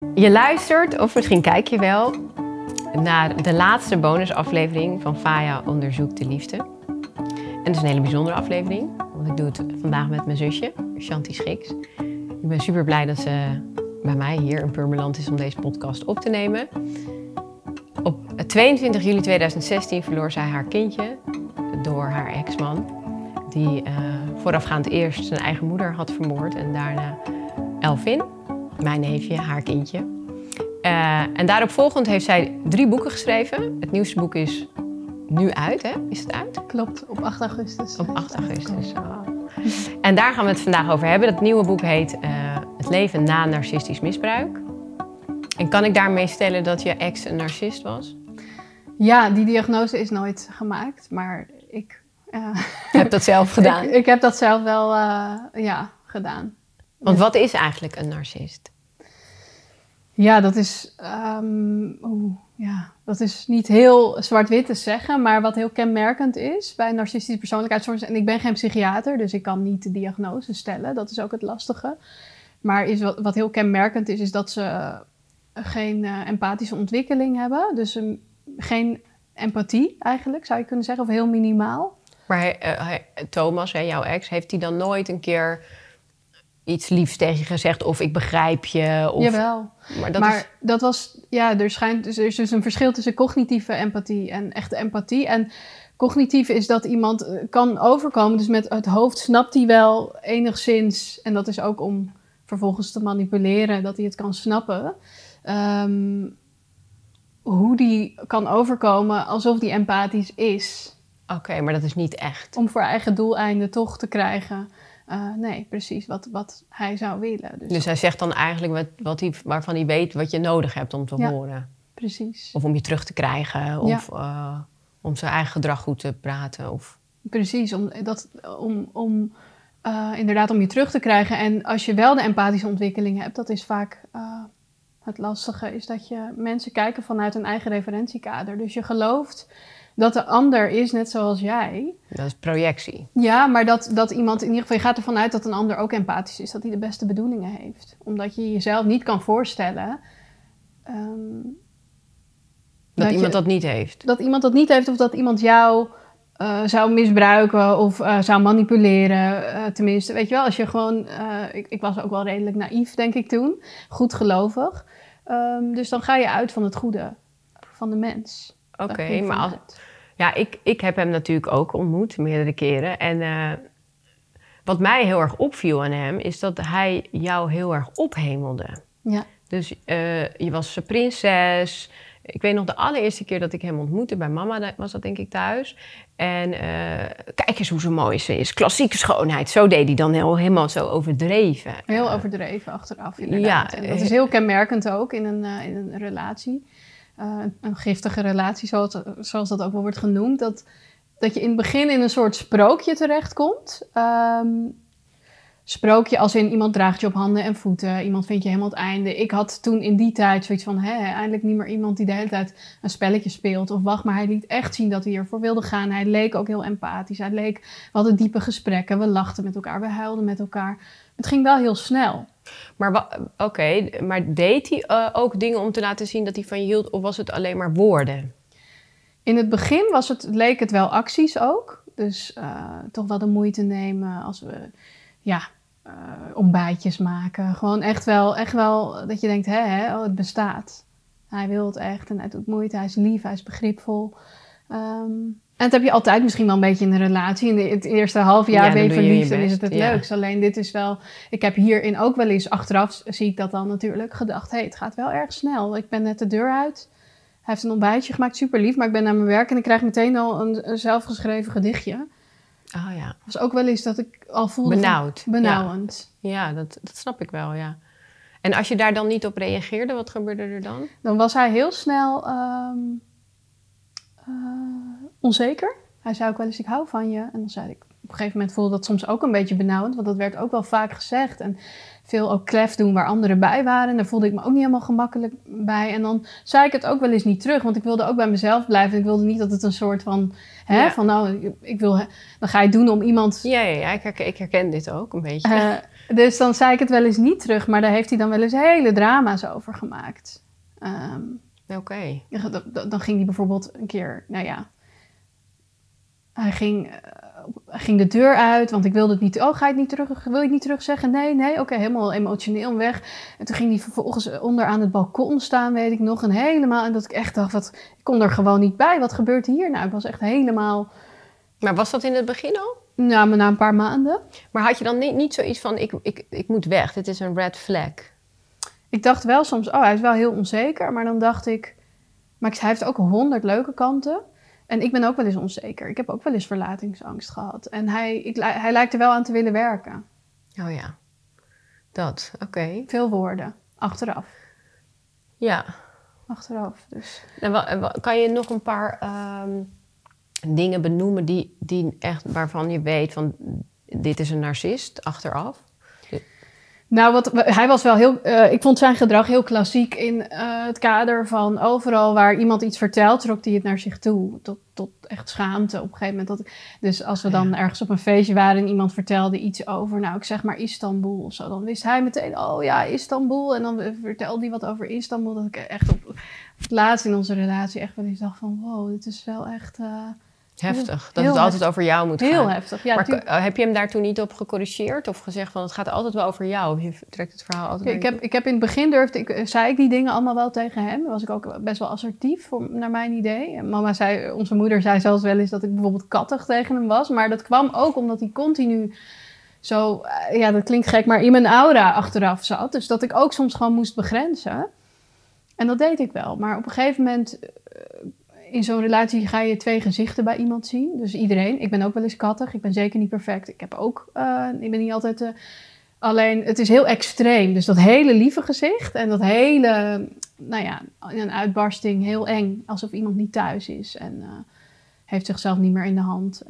Je luistert, of misschien kijk je wel, naar de laatste bonusaflevering van Faya onderzoekt de liefde. En het is een hele bijzondere aflevering, want ik doe het vandaag met mijn zusje, Shanti Schiks. Ik ben super blij dat ze bij mij hier in Purmerland is om deze podcast op te nemen. Op 22 juli 2016 verloor zij haar kindje door haar ex-man, die voorafgaand eerst zijn eigen moeder had vermoord en daarna Elvin, mijn neefje, haar kindje. En daarop volgend heeft zij 3 boeken geschreven. Het nieuwste boek is nu uit, hè? Is het uit? Klopt, op 8 augustus. Op 8 augustus. Oh. En daar gaan we het vandaag over hebben. Dat nieuwe boek heet Het leven na narcistisch misbruik. En kan ik daarmee stellen dat je ex een narcist was? Ja, die diagnose is nooit gemaakt, maar ik... heb dat zelf gedaan? Ik heb dat zelf wel gedaan. Want wat is eigenlijk een narcist? Ja, dat is niet heel zwart-wit te zeggen, maar wat heel kenmerkend is bij narcistische persoonlijkheidsstoornissen, en ik ben geen psychiater, dus ik kan niet de diagnose stellen, dat is ook het lastige. Maar wat heel kenmerkend is dat ze geen empathische ontwikkeling hebben, dus geen empathie eigenlijk, zou je kunnen zeggen, of heel minimaal. Maar Thomas, jouw ex, heeft hij dan nooit een keer iets liefs tegen je gezegd of ik begrijp je? Of... Jawel. Er is dus een verschil tussen cognitieve empathie en echte empathie. En cognitieve is dat iemand kan overkomen, dus met het hoofd snapt hij wel enigszins, en dat is ook om vervolgens te manipuleren, dat hij het kan snappen, hoe die kan overkomen alsof die empathisch is. Oké, maar dat is niet echt. Om voor eigen doeleinden toch te krijgen. Nee, precies wat hij zou willen. Dus hij zegt dan eigenlijk waarvan hij weet wat je nodig hebt om te horen. Precies. Of om je terug te krijgen. Of om zijn eigen gedrag goed te praten. Of... Precies, inderdaad om je terug te krijgen. En als je wel de empathische ontwikkeling hebt, dat is vaak het lastige, is dat je mensen kijken vanuit een eigen referentiekader. Dus je gelooft dat de ander is net zoals jij. Dat is projectie. Ja, maar dat iemand in ieder geval... Je gaat ervan uit dat een ander ook empathisch is. Dat hij de beste bedoelingen heeft. Omdat je jezelf niet kan voorstellen... dat iemand dat niet heeft. Dat iemand dat niet heeft of dat iemand jou zou misbruiken of zou manipuleren. Tenminste, weet je wel, als je gewoon... Ik was ook wel redelijk naïef, denk ik toen. Goedgelovig. Dus dan ga je uit van het goede van de mens. Oké, maar ik heb hem natuurlijk ook ontmoet, meerdere keren. En wat mij heel erg opviel aan hem, is dat hij jou heel erg ophemelde. Ja. Dus je was zijn prinses. Ik weet nog de allereerste keer dat ik hem ontmoette, bij mama was dat denk ik thuis. En kijk eens hoe zo mooi ze is. Klassieke schoonheid. Zo deed hij dan helemaal zo overdreven. Heel overdreven achteraf, inderdaad. Ja, en dat is heel kenmerkend ook in een relatie. Een giftige relatie, zoals dat ook wel wordt genoemd. Dat je in het begin in een soort sprookje terechtkomt. Sprookje als in iemand draagt je op handen en voeten. Iemand vindt je helemaal het einde. Ik had toen in die tijd zoiets van... eindelijk niet meer iemand die de hele tijd een spelletje speelt. Of wacht, maar hij liet echt zien dat hij ervoor wilde gaan. Hij leek ook heel empathisch. We hadden diepe gesprekken. We lachten met elkaar. We huilden met elkaar. Het ging wel heel snel. Maar maar deed hij ook dingen om te laten zien dat hij van je hield? Of was het alleen maar woorden? In het begin leek het wel acties ook. Dus toch wel de moeite nemen als we ontbijtjes maken. Gewoon echt wel dat je denkt, het bestaat. Hij wil het echt en hij doet moeite. Hij is lief, hij is begripvol. En dat heb je altijd misschien wel een beetje in een relatie. In het eerste half jaar ben je verliefd en is het leukst. Alleen dit is wel... Ik heb hierin ook wel eens, achteraf zie ik dat dan natuurlijk, gedacht... het gaat wel erg snel. Ik ben net de deur uit. Hij heeft een ontbijtje gemaakt, super lief. Maar ik ben naar mijn werk en ik krijg meteen al een zelfgeschreven gedichtje. Oh ja. Dat was ook wel eens dat ik al voelde... Benauwend. Ja, dat snap ik wel, ja. En als je daar dan niet op reageerde, wat gebeurde er dan? Dan was hij heel snel... onzeker. Hij zei ook wel eens, ik hou van je. En dan zei ik, op een gegeven moment voelde dat soms ook een beetje benauwend. Want dat werd ook wel vaak gezegd. En veel ook klef doen waar anderen bij waren. En daar voelde ik me ook niet helemaal gemakkelijk bij. En dan zei ik het ook wel eens niet terug. Want ik wilde ook bij mezelf blijven. Ik wilde niet dat het een soort van... dan ga je het doen om iemand... Ja, ik herken dit ook een beetje. Dus dan zei ik het wel eens niet terug, maar daar heeft hij dan wel eens hele drama's over gemaakt. Oké. Dan ging hij bijvoorbeeld een keer, hij ging de deur uit, want ik wilde het niet. Oh, ga je het niet terug? Wil je het niet terug zeggen? Nee. Oké, helemaal emotioneel weg. En toen ging hij vervolgens onder aan het balkon staan, weet ik nog. En dat ik echt dacht, ik kon er gewoon niet bij. Wat gebeurt hier nou? Ik was echt helemaal... Maar was dat in het begin al? Nou, maar na een paar maanden. Maar had je dan niet zoiets van, ik moet weg, dit is een red flag? Ik dacht wel soms, hij is wel heel onzeker. Maar dan dacht ik, hij heeft ook 100 leuke kanten. En ik ben ook wel eens onzeker. Ik heb ook wel eens verlatingsangst gehad. En hij lijkt er wel aan te willen werken. Oh ja, dat, oké. Veel woorden, achteraf. Ja. Achteraf, dus. En kan je nog een paar dingen benoemen die echt, waarvan je weet van, dit is een narcist, achteraf? Nou, hij was wel heel... ik vond zijn gedrag heel klassiek in het kader van overal waar iemand iets vertelt, trok hij het naar zich toe. Tot echt schaamte op een gegeven moment. Dus als we dan ergens op een feestje waren en iemand vertelde iets over, nou, ik zeg maar Istanbul of zo, dan wist hij meteen, oh ja, Istanbul. En dan vertelde hij wat over Istanbul, dat ik echt op het laatst in onze relatie echt wel eens dacht van, wow, dit is wel echt... heftig, dat het altijd over jou moet gaan. Heel heftig, ja. Maar heb je hem daar toen niet op gecorrigeerd? Of gezegd van, het gaat altijd wel over jou? Of je trekt het verhaal altijd ik heb in het begin zei ik die dingen allemaal wel tegen hem. Was ik ook best wel assertief, naar mijn idee. En onze moeder zei zelfs wel eens dat ik bijvoorbeeld kattig tegen hem was. Maar dat kwam ook omdat hij continu zo, dat klinkt gek, maar in mijn aura achteraf zat. Dus dat ik ook soms gewoon moest begrenzen. En dat deed ik wel. Maar op een gegeven moment... in zo'n relatie ga je 2 gezichten bij iemand zien. Dus iedereen. Ik ben ook wel eens kattig. Ik ben zeker niet perfect. Ik ben niet altijd... alleen, het is heel extreem. Dus dat hele lieve gezicht en dat hele... een uitbarsting, heel eng. Alsof iemand niet thuis is. En heeft zichzelf niet meer in de hand.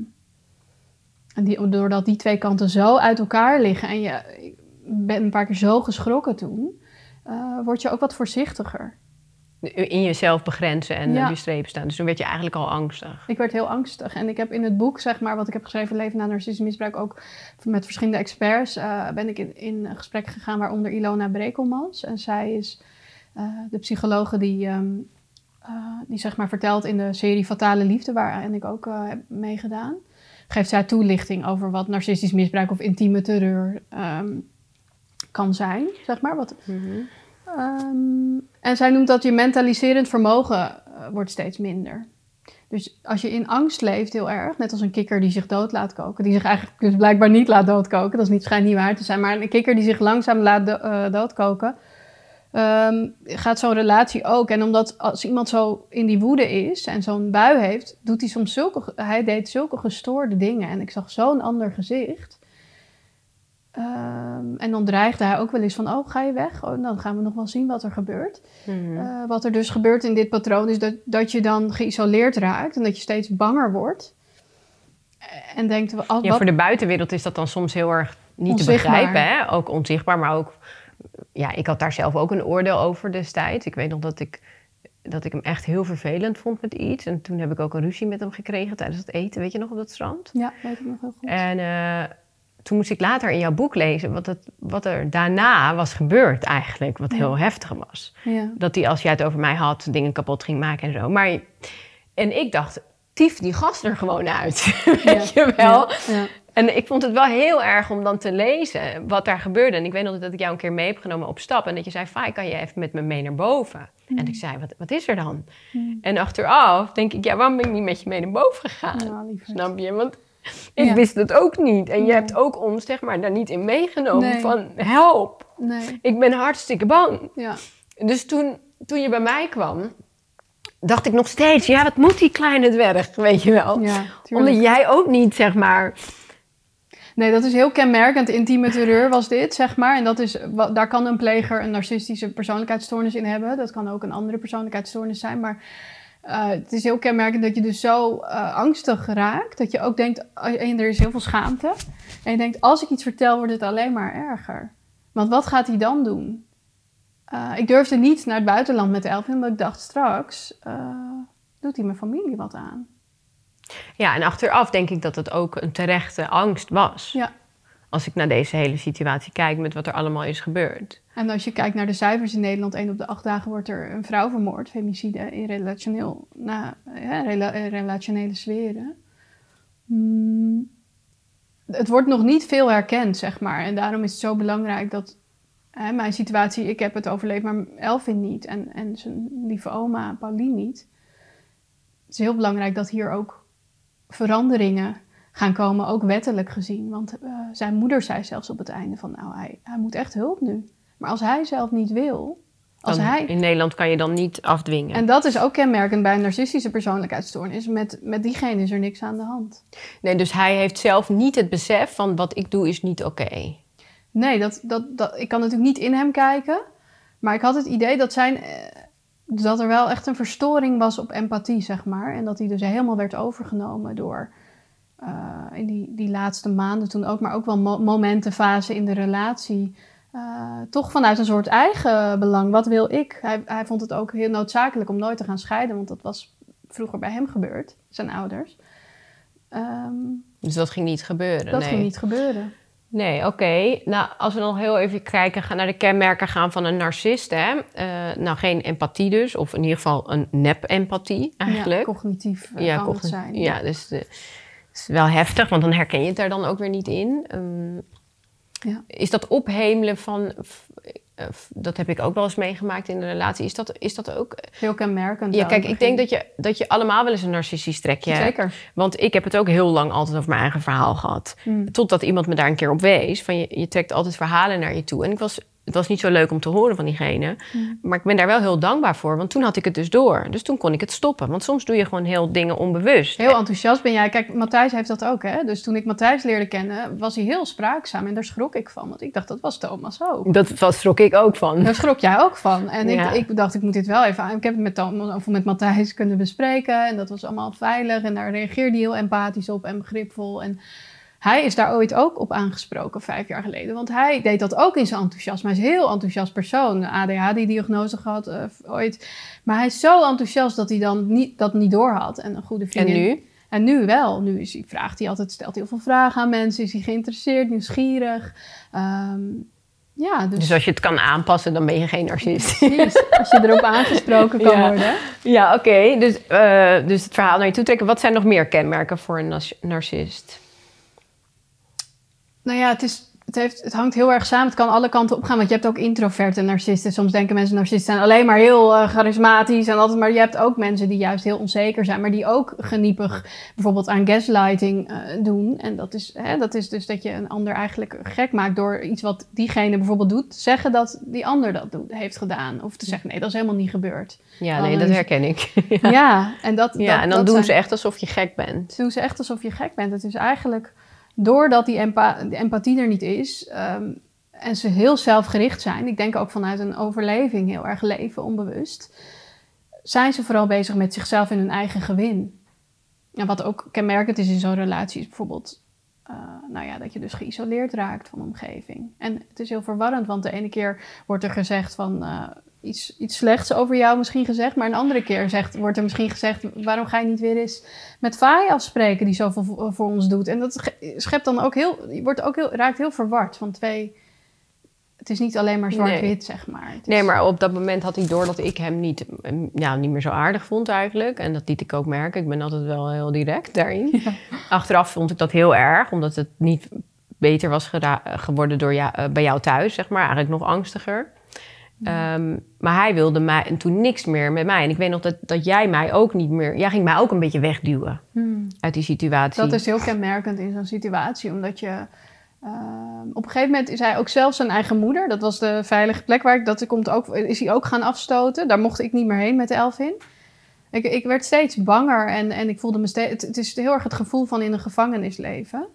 Doordat die 2 kanten zo uit elkaar liggen... en ik ben een paar keer zo geschrokken toen... word je ook wat voorzichtiger. In jezelf begrenzen en op je streep staan. Dus toen werd je eigenlijk al angstig. Ik werd heel angstig. En ik heb in het boek, zeg maar, wat ik heb geschreven... Leven na narcistisch misbruik, ook met verschillende experts... ben ik in gesprek gegaan, waaronder Ilona Brekelmans. En zij is de psychologe die zeg maar vertelt in de serie Fatale Liefde... waarin ik ook heb meegedaan. Geeft zij toelichting over wat narcistisch misbruik of intieme terreur kan zijn, zeg maar. En zij noemt dat je mentaliserend vermogen wordt steeds minder. Dus als je in angst leeft heel erg, net als een kikker die zich dood laat koken, die zich eigenlijk dus blijkbaar niet laat doodkoken, dat schijnt niet waar te zijn, maar een kikker die zich langzaam laat doodkoken, gaat zo'n relatie ook. En omdat als iemand zo in die woede is en zo'n bui heeft, doet hij soms hij deed zulke gestoorde dingen. En ik zag zo'n ander gezicht. En dan dreigde hij ook wel eens van, ga je weg? Dan gaan we nog wel zien wat er gebeurt. Mm-hmm. Wat er dus gebeurt in dit patroon is dat je dan geïsoleerd raakt en dat je steeds banger wordt. En denkt... voor de buitenwereld is dat dan soms heel erg niet onzichtbaar te begrijpen. Hè? Ook onzichtbaar, maar ook... Ja, ik had daar zelf ook een oordeel over destijds. Ik weet nog dat ik hem echt heel vervelend vond met iets. En toen heb ik ook een ruzie met hem gekregen tijdens het eten. Weet je nog, op dat strand? Ja, weet ik nog heel goed. En... toen moest ik later in jouw boek lezen wat er daarna was gebeurd eigenlijk. Wat heel heftig was. Ja. Dat hij, als jij het over mij had, dingen kapot ging maken en zo. En ik dacht, tief die gast er gewoon uit. Weet je wel? Ja. En ik vond het wel heel erg om dan te lezen wat daar gebeurde. En ik weet nog dat ik jou een keer mee heb genomen op stap. En dat je zei, Fai, kan je even met me mee naar boven? En ik zei, wat is er dan? En achteraf denk ik, waarom ben ik niet met je mee naar boven gegaan? Ja, snap je? Want... ik wist het ook niet. En je hebt ook ons, zeg maar, daar niet in meegenomen van help. Nee. Ik ben hartstikke bang. Ja. Dus toen je bij mij kwam, dacht ik nog steeds, wat moet die kleine dwerg, weet je wel? Ja, omdat jij ook niet, zeg maar... Nee, dat is heel kenmerkend. Intieme terreur was dit, zeg maar. En daar kan een pleger een narcistische persoonlijkheidsstoornis in hebben. Dat kan ook een andere persoonlijkheidsstoornis zijn, maar... het is heel kenmerkend dat je dus zo angstig raakt, dat je ook denkt, en er is heel veel schaamte. En je denkt, als ik iets vertel, wordt het alleen maar erger. Want wat gaat hij dan doen? Ik durfde niet naar het buitenland met Elvin, omdat ik dacht, straks doet hij mijn familie wat aan. Ja, en achteraf denk ik dat het ook een terechte angst was. Ja. Als ik naar deze hele situatie kijk met wat er allemaal is gebeurd. En als je kijkt naar de cijfers in Nederland, 1 op de 8 dagen wordt er een vrouw vermoord, femicide in relationele sferen. Het wordt nog niet veel herkend, zeg maar. En daarom is het zo belangrijk dat mijn situatie, ik heb het overleefd, maar Elfyn niet. En zijn lieve oma, Pauline niet. Het is heel belangrijk dat hier ook veranderingen gaan komen, ook wettelijk gezien. Want zijn moeder zei zelfs op het einde van, nou, hij moet echt hulp nu. Maar als hij zelf niet wil... In Nederland kan je dan niet afdwingen. En dat is ook kenmerkend bij een narcistische persoonlijkheidsstoornis. Met diegene is er niks aan de hand. Nee, dus hij heeft zelf niet het besef van wat ik doe is niet oké. Nee, ik kan natuurlijk niet in hem kijken. Maar ik had het idee dat er wel echt een verstoring was op empathie, zeg maar. En dat hij dus helemaal werd overgenomen door... in die laatste maanden toen ook, maar ook wel momentenfase in de relatie... toch vanuit een soort eigen belang. Wat wil ik? Hij vond het ook heel noodzakelijk om nooit te gaan scheiden, want dat was vroeger bij hem gebeurd, zijn ouders. Dus dat ging niet gebeuren? Dat ging niet gebeuren. Nee, oké. Nou, als we dan heel even kijken naar de kenmerken gaan van een narcist, hè? Nou, geen empathie dus, of in ieder geval een nep-empathie eigenlijk. Ja, cognitief kan het zijn. Ja, dus het is wel heftig, want dan herken je het er dan ook weer niet in. Ja. Is dat ophemelen van... dat heb ik ook wel eens meegemaakt in de relatie. Is dat ook... Heel kenmerkend. Ja, kijk, ik denk dat je allemaal wel eens een narcistisch trekje hebt. Zeker. Want ik heb het ook heel lang altijd over mijn eigen verhaal gehad. Totdat iemand me daar een keer op wees. Van je trekt altijd verhalen naar je toe. En het was niet zo leuk om te horen van diegene. Maar ik ben daar wel heel dankbaar voor. Want toen had ik het dus door. Dus toen kon ik het stoppen. Want soms doe je gewoon heel dingen onbewust. Heel enthousiast ben jij. Kijk, Matthijs heeft dat ook, hè. Dus toen ik Matthijs leerde kennen, was hij heel spraakzaam. En daar schrok ik van. Want ik dacht, dat was Thomas ook. Dat schrok ik ook van. Daar schrok jij ook van. En ik dacht, ik moet dit wel even aan. Ik heb het met Matthijs kunnen bespreken. En dat was allemaal veilig. En daar reageerde hij heel empathisch op en begripvol. En hij is daar ooit ook op aangesproken, 5 jaar geleden. Want hij deed dat ook in zijn enthousiasme. Hij is een heel enthousiast persoon. ADHD-diagnose gehad ooit. Maar hij is zo enthousiast dat hij dan dat niet doorhad. En een goede vriendin. En nu? En nu wel. Nu stelt hij heel veel vragen aan mensen. Is hij geïnteresseerd, nieuwsgierig. Dus als je het kan aanpassen, dan ben je geen narcist. Precies, als je erop aangesproken kan worden. Ja, oké. Dus het verhaal naar je toe trekken. Wat zijn nog meer kenmerken voor een narcist? Nou ja, het hangt heel erg samen. Het kan alle kanten opgaan, want je hebt ook introverte narcisten. Soms denken mensen narcisten zijn alleen maar heel charismatisch en altijd. Maar je hebt ook mensen die juist heel onzeker zijn, maar die ook geniepig bijvoorbeeld aan gaslighting doen. En dat is dus dat je een ander eigenlijk gek maakt door iets wat diegene bijvoorbeeld doet, zeggen dat die ander dat heeft gedaan. Of te zeggen, nee, dat is helemaal niet gebeurd. Ja, nee, dat herken ik. Ja, en dan doen ze echt alsof je gek bent. Doen ze echt alsof je gek bent. Het is eigenlijk... Doordat die empathie er niet is en ze heel zelfgericht zijn, ik denk ook vanuit een overleving heel erg leven, onbewust, zijn ze vooral bezig met zichzelf en hun eigen gewin. En wat ook kenmerkend is in zo'n relatie is bijvoorbeeld dat je dus geïsoleerd raakt van de omgeving. En het is heel verwarrend, want de ene keer wordt er gezegd van... Iets slechts over jou misschien gezegd, maar een andere keer wordt er misschien gezegd, waarom ga je niet weer eens met Faye afspreken die zoveel voor ons doet? En dat schept dan ook raakt heel verward van twee. Het is niet alleen maar zwart-wit, zeg maar. Nee, maar op dat moment had ik door dat ik hem niet meer zo aardig vond eigenlijk. En dat liet ik ook merken. Ik ben altijd wel heel direct daarin. Ja. Achteraf vond ik dat heel erg, omdat het niet beter was geworden bij jou thuis, zeg maar. Eigenlijk nog angstiger. Maar hij wilde mij en toen niks meer met mij. En ik weet nog dat jij mij ook niet meer... Jij ging mij ook een beetje wegduwen uit die situatie. Dat is heel kenmerkend in zo'n situatie. Omdat je... op een gegeven moment is hij ook zelf zijn eigen moeder. Dat was de veilige plek waar is hij ook gaan afstoten. Daar mocht ik niet meer heen met Elfyn. Ik werd steeds banger en ik voelde me steeds... Het is heel erg het gevoel van in een gevangenis leven.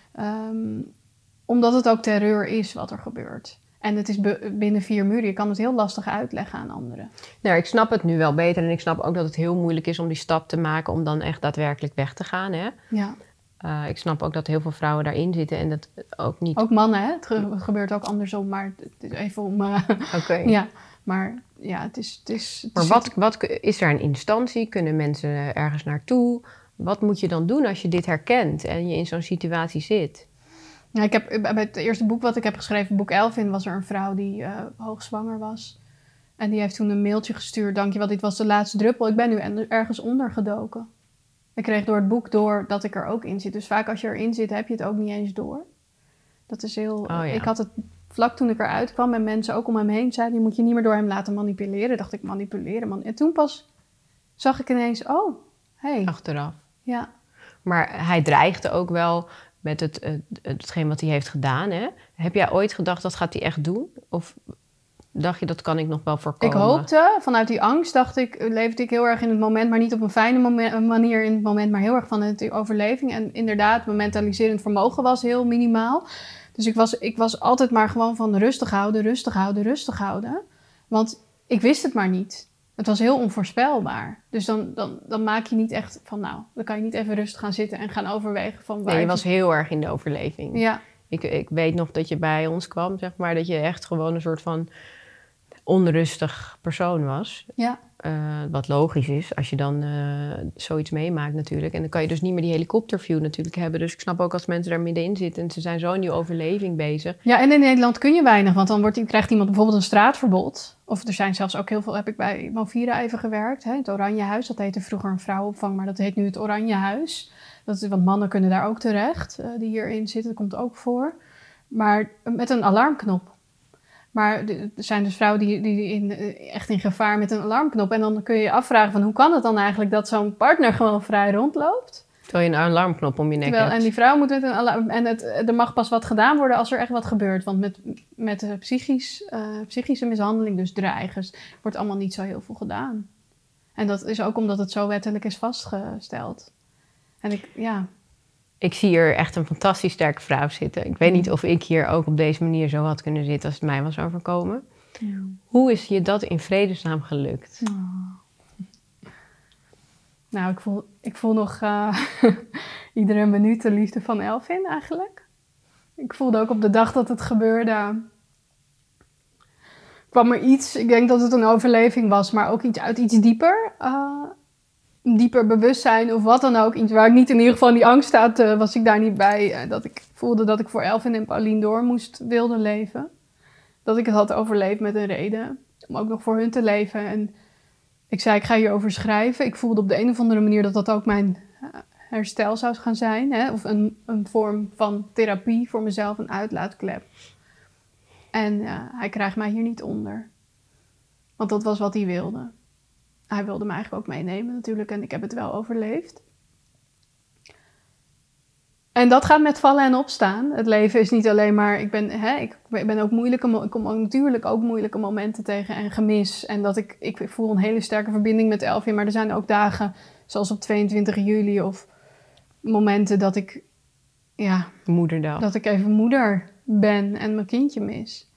Omdat het ook terreur is wat er gebeurt. En het is binnen 4 muren. Je kan het heel lastig uitleggen aan anderen. Nou, ik snap het nu wel beter. En ik snap ook dat het heel moeilijk is om die stap te maken... om dan echt daadwerkelijk weg te gaan. Hè? Ja. Ik snap ook dat heel veel vrouwen daarin zitten. En dat ook niet... Ook mannen, hè? Het gebeurt ook andersom. Maar het is even om... Oké. Ja, maar ja, het is maar wat is er een instantie? Kunnen mensen ergens naartoe? Wat moet je dan doen als je dit herkent... en je in zo'n situatie zit? Ja, ik heb, bij het eerste boek wat ik heb geschreven, boek Elvin, was er een vrouw die hoogzwanger was. En die heeft toen een mailtje gestuurd. Dankjewel, dit was de laatste druppel. Ik ben nu ergens ondergedoken. Ik kreeg door het boek door dat ik er ook in zit. Dus vaak als je erin zit, heb je het ook niet eens door. Dat is heel... Oh, ja. Ik had het vlak toen ik eruit kwam en mensen ook om hem heen zeiden, je moet je niet meer door hem laten manipuleren. Dacht ik, manipuleren, man. En toen pas zag ik ineens, oh, hey. Achteraf. Ja. Maar hij dreigde ook wel met hetgeen wat hij heeft gedaan. Hè? Heb jij ooit gedacht, dat gaat hij echt doen? Of dacht je, dat kan ik nog wel voorkomen? Ik hoopte, vanuit die angst leefde ik heel erg in het moment, maar niet op een fijne manier in het moment, maar heel erg vanuit die overleving. En inderdaad, mijn mentaliserend vermogen was heel minimaal. Dus ik was altijd maar gewoon van rustig houden, rustig houden, rustig houden. Want ik wist het maar niet. Het was heel onvoorspelbaar. Dus dan maak je niet echt van, nou, dan kan je niet even rustig gaan zitten en gaan overwegen van waar. Nee, je was heel erg in de overleving. Ja. Ik weet nog dat je bij ons kwam, zeg maar, dat je echt gewoon een soort van onrustig persoon was. Ja. Wat logisch is, als je dan zoiets meemaakt natuurlijk. En dan kan je dus niet meer die helikopterview natuurlijk hebben. Dus ik snap ook als mensen daar middenin zitten en ze zijn zo in die overleving bezig. Ja, en in Nederland kun je weinig, want dan krijgt iemand bijvoorbeeld een straatverbod. Of er zijn zelfs ook heel veel, heb ik bij Movira even gewerkt. Hè, het Oranjehuis, dat heette vroeger een vrouwenopvang, maar dat heet nu het Oranjehuis. Want mannen kunnen daar ook terecht, die hierin zitten, dat komt ook voor. Maar met een alarmknop. Maar er zijn dus vrouwen die echt in gevaar met een alarmknop. En dan kun je je afvragen van hoe kan het dan eigenlijk dat zo'n partner gewoon vrij rondloopt? Terwijl je een alarmknop om je nek hebt. En die vrouw moet met een alarm... En er mag pas wat gedaan worden als er echt wat gebeurt. Want met psychische mishandeling, dus dreigers, wordt allemaal niet zo heel veel gedaan. En dat is ook omdat het zo wettelijk is vastgesteld. En Ik zie hier echt een fantastisch sterke vrouw zitten. Ik weet niet of ik hier ook op deze manier zo had kunnen zitten als het mij was overkomen. Ja. Hoe is je dat in vredesnaam gelukt? Oh. Nou, ik voel nog iedere minuut de liefde van Elvin eigenlijk. Ik voelde ook op de dag dat het gebeurde, kwam er iets, ik denk dat het een overleving was, maar ook iets dieper. Dieper bewustzijn of wat dan ook. Iets waar ik niet in ieder geval in die angst staat, was ik daar niet bij. Dat ik voelde dat ik voor Elvin en Pauline wilde leven. Dat ik het had overleefd met een reden. Om ook nog voor hun te leven. En ik zei, ik ga hierover schrijven. Ik voelde op de een of andere manier dat dat ook mijn herstel zou gaan zijn. Hè? Of een vorm van therapie voor mezelf, een uitlaatklep. En hij krijgt mij hier niet onder. Want dat was wat hij wilde. Hij wilde me eigenlijk ook meenemen natuurlijk en ik heb het wel overleefd. En dat gaat met vallen en opstaan. Het leven is niet alleen maar... Ik ben ook ik kom ook natuurlijk ook moeilijke momenten tegen en gemis. En dat ik voel een hele sterke verbinding met Elvin. Maar er zijn ook dagen, zoals op 22 juli of momenten dat ik... Ja, Moederdag. Dat ik even moeder ben en mijn kindje mis.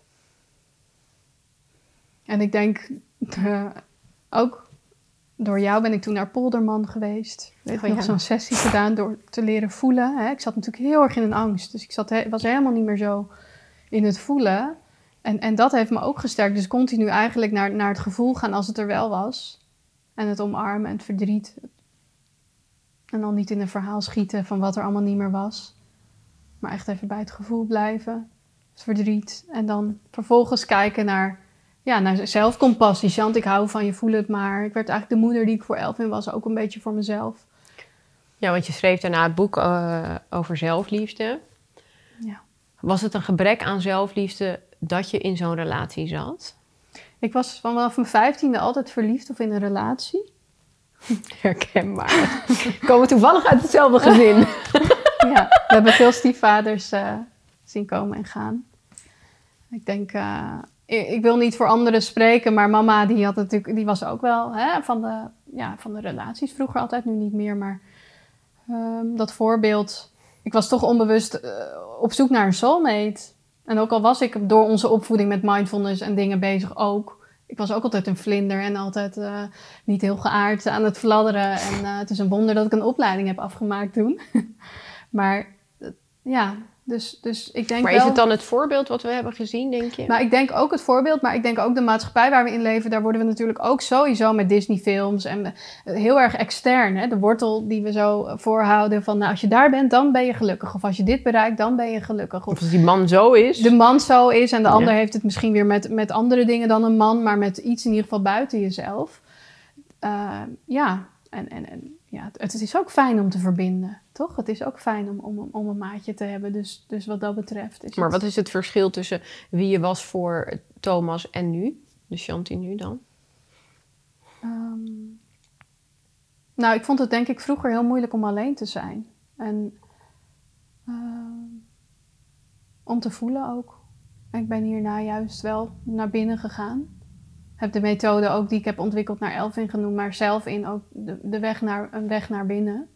En ik denk... Ook door jou ben ik toen naar Polderman geweest. Ik heb nog zo'n sessie gedaan door te leren voelen. Hè. Ik zat natuurlijk heel erg in een angst. Dus ik was helemaal niet meer zo in het voelen. En dat heeft me ook gesterkt. Dus continu eigenlijk naar het gevoel gaan als het er wel was. En het omarmen en het verdriet. En dan niet in een verhaal schieten van wat er allemaal niet meer was. Maar echt even bij het gevoel blijven. Het verdriet. En dan vervolgens kijken naar zelfcompassie. Chant, ik hou van je, voel het maar. Ik werd eigenlijk de moeder die ik voor Elvin was, ook een beetje voor mezelf. Ja, want je schreef daarna het boek over zelfliefde. Ja. Was het een gebrek aan zelfliefde dat je in zo'n relatie zat? Ik was vanaf mijn 15e altijd verliefd of in een relatie. Herkenbaar. We komen toevallig uit hetzelfde gezin. Ja, we hebben veel stiefvaders zien komen en gaan. Ik denk... Ik wil niet voor anderen spreken, maar mama die was ook wel van de relaties vroeger altijd, nu niet meer. Maar dat voorbeeld, ik was toch onbewust op zoek naar een soulmate. En ook al was ik door onze opvoeding met mindfulness en dingen bezig ook. Ik was ook altijd een vlinder en altijd niet heel geaard aan het fladderen. En het is een wonder dat ik een opleiding heb afgemaakt toen. Maar Dus ik denk Maar wel... is het dan het voorbeeld wat we hebben gezien, denk je? Maar ik denk ook het voorbeeld, maar ik denk ook de maatschappij waar we in leven, daar worden we natuurlijk ook sowieso met Disney-films en heel erg extern. Hè? De wortel die we zo voorhouden van, nou, als je daar bent, dan ben je gelukkig. Of als je dit bereikt, dan ben je gelukkig. Of als die man zo is. De man zo is en de ander heeft het misschien weer met andere dingen dan een man, maar met iets in ieder geval buiten jezelf. Het is ook fijn om te verbinden, toch? Het is ook fijn om een maatje te hebben. Dus wat dat betreft Maar wat is het verschil tussen wie je was voor Thomas en nu? Dus Shanti nu dan? Nou, ik vond het denk ik vroeger heel moeilijk om alleen te zijn. En om te voelen ook. En ik ben hierna juist wel naar binnen gegaan. Heb de methode ook die ik heb ontwikkeld naar Elvin genoemd, maar zelf in ook een weg naar binnen.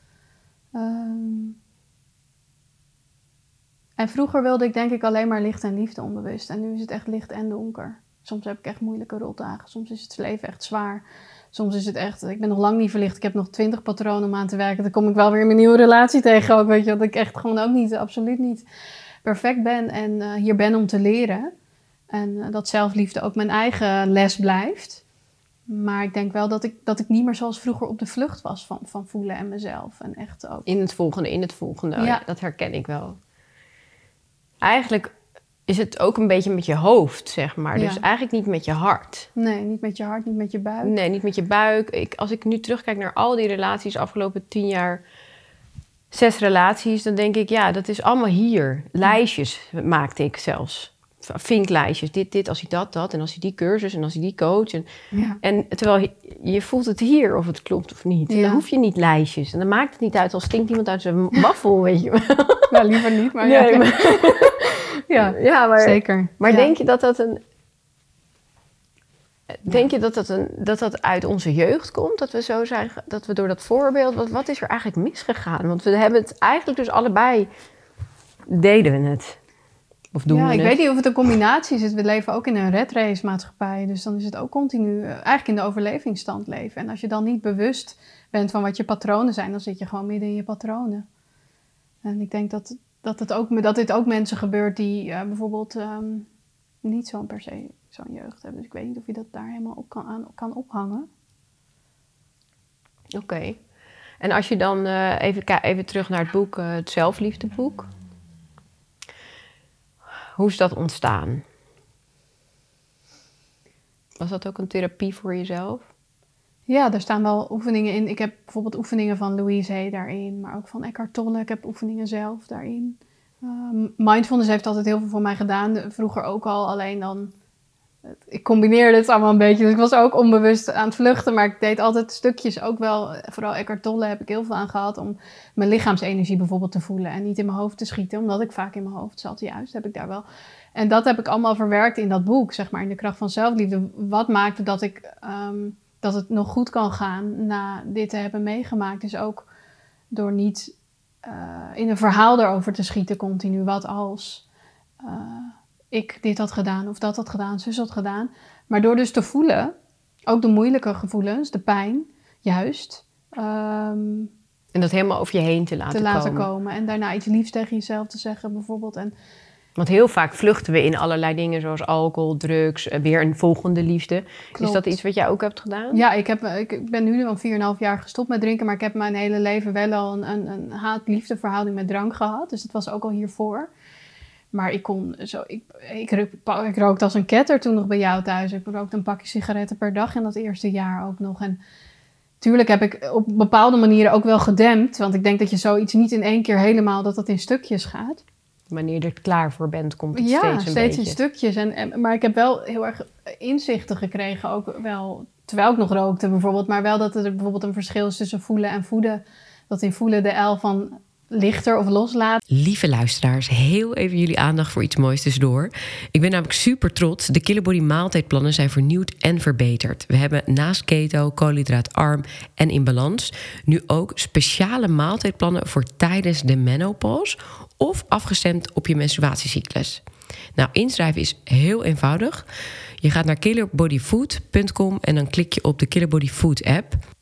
En vroeger wilde ik denk ik alleen maar licht en liefde onbewust. En nu is het echt licht en donker. Soms heb ik echt moeilijke rotdagen. Soms is het leven echt zwaar. Soms is het echt, ik ben nog lang niet verlicht. Ik heb nog 20 patronen om aan te werken. Dan kom ik wel weer in mijn nieuwe relatie tegen ook. Weet je, dat ik echt gewoon ook absoluut niet perfect ben. En hier ben om te leren. En dat zelfliefde ook mijn eigen les blijft. Maar ik denk wel dat ik niet meer zoals vroeger op de vlucht was van voelen en mezelf. En echt ook... In het volgende. Ja. Dat herken ik wel. Eigenlijk is het ook een beetje met je hoofd, zeg maar. Dus eigenlijk niet met je hart. Nee, niet met je hart, niet met je buik. Nee, niet met je buik. Als ik nu terugkijk naar al die relaties afgelopen 10 jaar... 6 relaties, dan denk ik, ja, dat is allemaal hier. Lijstjes maakte ik zelfs. Vinklijstjes, dit, als hij dat. En als hij die cursus en als hij die coach. En terwijl je voelt het hier of het klopt of niet. En dan hoef je niet lijstjes. En dan maakt het niet uit, al stinkt iemand uit zijn waffel, weet je wel. Nou, liever niet, maar nee, maar zeker. Maar denk je dat dat een... Denk je dat dat uit onze jeugd komt? Dat we zo zijn, dat we door dat voorbeeld... Wat is er eigenlijk misgegaan? Want we hebben het eigenlijk dus allebei... Deden we het. Of doen we het. Ik weet niet of het een combinatie is. We leven ook in een red race maatschappij. Dus dan is het ook continu eigenlijk in de overlevingsstand leven. En als je dan niet bewust bent van wat je patronen zijn... dan zit je gewoon midden in je patronen. En ik denk dat dit ook mensen gebeurt die bijvoorbeeld... niet zo'n per se zo'n jeugd hebben. Dus ik weet niet of je dat daar helemaal op kan ophangen. Oké. En als je dan even terug naar het boek, het zelfliefdeboek. Hoe is dat ontstaan? Was dat ook een therapie voor jezelf? Ja, daar staan wel oefeningen in. Ik heb bijvoorbeeld oefeningen van Louise Hay daarin. Maar ook van Eckhart Tolle. Ik heb oefeningen zelf daarin. Mindfulness heeft altijd heel veel voor mij gedaan. Vroeger ook al, alleen dan... Ik combineerde het allemaal een beetje. Dus ik was ook onbewust aan het vluchten. Maar ik deed altijd stukjes ook wel. Vooral Eckhart Tolle heb ik heel veel aan gehad. Om mijn lichaamsenergie bijvoorbeeld te voelen. En niet in mijn hoofd te schieten. Omdat ik vaak in mijn hoofd zat. Juist heb ik daar wel. En dat heb ik allemaal verwerkt in dat boek. Zeg maar in de kracht van zelfliefde. Wat maakte dat het nog goed kan gaan na dit te hebben meegemaakt. Dus ook door niet in een verhaal erover te schieten continu. Wat als... ik dit had gedaan of dat had gedaan, zus had gedaan. Maar door dus te voelen, ook de moeilijke gevoelens, de pijn, juist. En dat helemaal over je heen te laten komen. En daarna iets liefs tegen jezelf te zeggen bijvoorbeeld. Want heel vaak vluchten we in allerlei dingen zoals alcohol, drugs, weer een volgende liefde. Klopt. Is dat iets wat jij ook hebt gedaan? Ja, ik ben nu al 4,5 jaar gestopt met drinken. Maar ik heb mijn hele leven wel al een haat-liefde verhouding met drank gehad. Dus dat was ook al hiervoor. Maar ik rookte als een ketter toen nog bij jou thuis. Ik rookte een pakje sigaretten per dag in dat eerste jaar ook nog. En tuurlijk heb ik op bepaalde manieren ook wel gedempt. Want ik denk dat je zoiets niet in één keer helemaal, dat in stukjes gaat. Wanneer je er klaar voor bent, komt het steeds in stukjes. Maar ik heb wel heel erg inzichten gekregen, ook wel, terwijl ik nog rookte bijvoorbeeld. Maar wel dat er bijvoorbeeld een verschil is tussen voelen en voeden. Dat in voelen de L van... lichter of loslaten. Lieve luisteraars, heel even jullie aandacht voor iets moois tussendoor. Ik ben namelijk super trots. De Killer Body maaltijdplannen zijn vernieuwd en verbeterd. We hebben naast keto, koolhydraatarm en in balans... nu ook speciale maaltijdplannen voor tijdens de menopauze... of afgestemd op je menstruatiecyclus. Nou, inschrijven is heel eenvoudig. Je gaat naar killerbodyfood.com en dan klik je op de Killer Body Food app...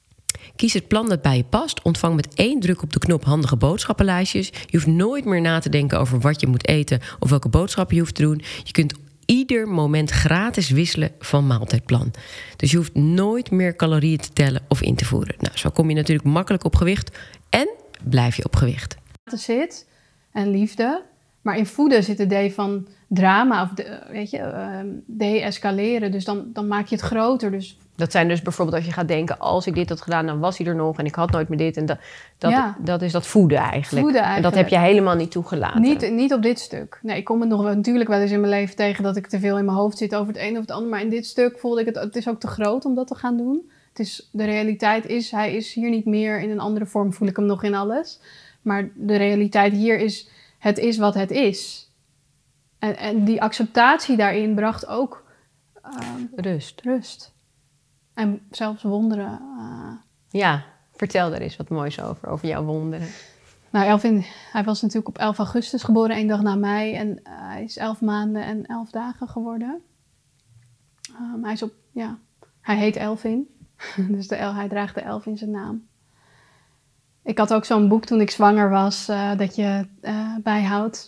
Kies het plan dat bij je past. Ontvang met 1 druk op de knop handige boodschappenlijstjes. Je hoeft nooit meer na te denken over wat je moet eten of welke boodschappen je hoeft te doen. Je kunt ieder moment gratis wisselen van maaltijdplan. Dus je hoeft nooit meer calorieën te tellen of in te voeren. Nou, zo kom je natuurlijk makkelijk op gewicht en blijf je op gewicht. Zit en liefde, maar in voeden zit de D van drama of de-escaleren. Dus dan maak je het groter. Dus Dat zijn dus bijvoorbeeld als je gaat denken, als ik dit had gedaan, dan was hij er nog en ik had nooit meer dit. En dat is dat voeden eigenlijk. En dat heb je helemaal niet toegelaten. Niet op dit stuk. Nee, ik kom het nog natuurlijk wel eens in mijn leven tegen dat ik te veel in mijn hoofd zit over het een of het ander. Maar in dit stuk voelde ik het is ook te groot om dat te gaan doen. De realiteit is, hij is hier niet meer. In een andere vorm voel ik hem nog in alles. Maar de realiteit hier is, het is wat het is. En die acceptatie daarin bracht ook rust. En zelfs wonderen. Ja, vertel daar eens wat moois over jouw wonderen. Nou, Elvin, hij was natuurlijk op 11 augustus geboren, 1 dag na mij. En hij is 11 maanden en 11 dagen geworden. Hij heet Elvin. Dus hij draagt de 11 in zijn naam. Ik had ook zo'n boek toen ik zwanger was, dat je bijhoudt.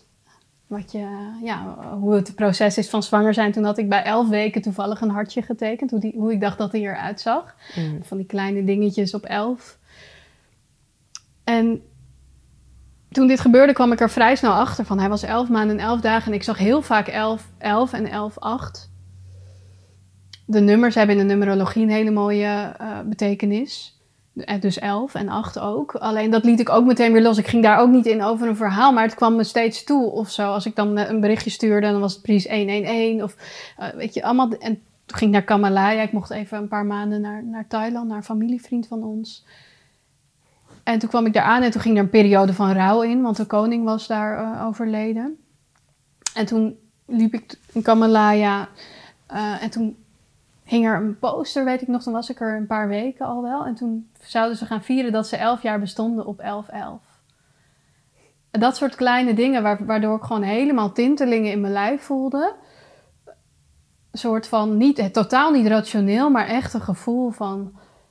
Hoe het proces is van zwanger zijn. Toen had ik bij 11 weken toevallig een hartje getekend. Hoe ik dacht dat hij eruit zag. Van die kleine dingetjes op 11. En toen dit gebeurde kwam ik er vrij snel achter van. Hij was 11 maanden en 11 dagen. En ik zag heel vaak 11 en 11, 8. De nummers hebben in de numerologie een hele mooie betekenis. Dus 11 en 8 ook. Alleen dat liet ik ook meteen weer los. Ik ging daar ook niet in over een verhaal, maar het kwam me steeds toe of zo. Als ik dan een berichtje stuurde, dan was het precies 111 of allemaal. En toen ging ik naar Kamalaya. Ik mocht even een paar maanden naar Thailand, naar een familievriend van ons. En toen kwam ik daar aan en toen ging er een periode van rouw in, want de koning was daar overleden. En toen liep ik in Kamalaya en toen hing er een poster, weet ik nog. Toen was ik er een paar weken al wel. En toen zouden ze gaan vieren dat ze 11 jaar bestonden op 11/11. Dat soort kleine dingen waardoor ik gewoon helemaal tintelingen in mijn lijf voelde. Een soort van, totaal niet rationeel, maar echt een gevoel van...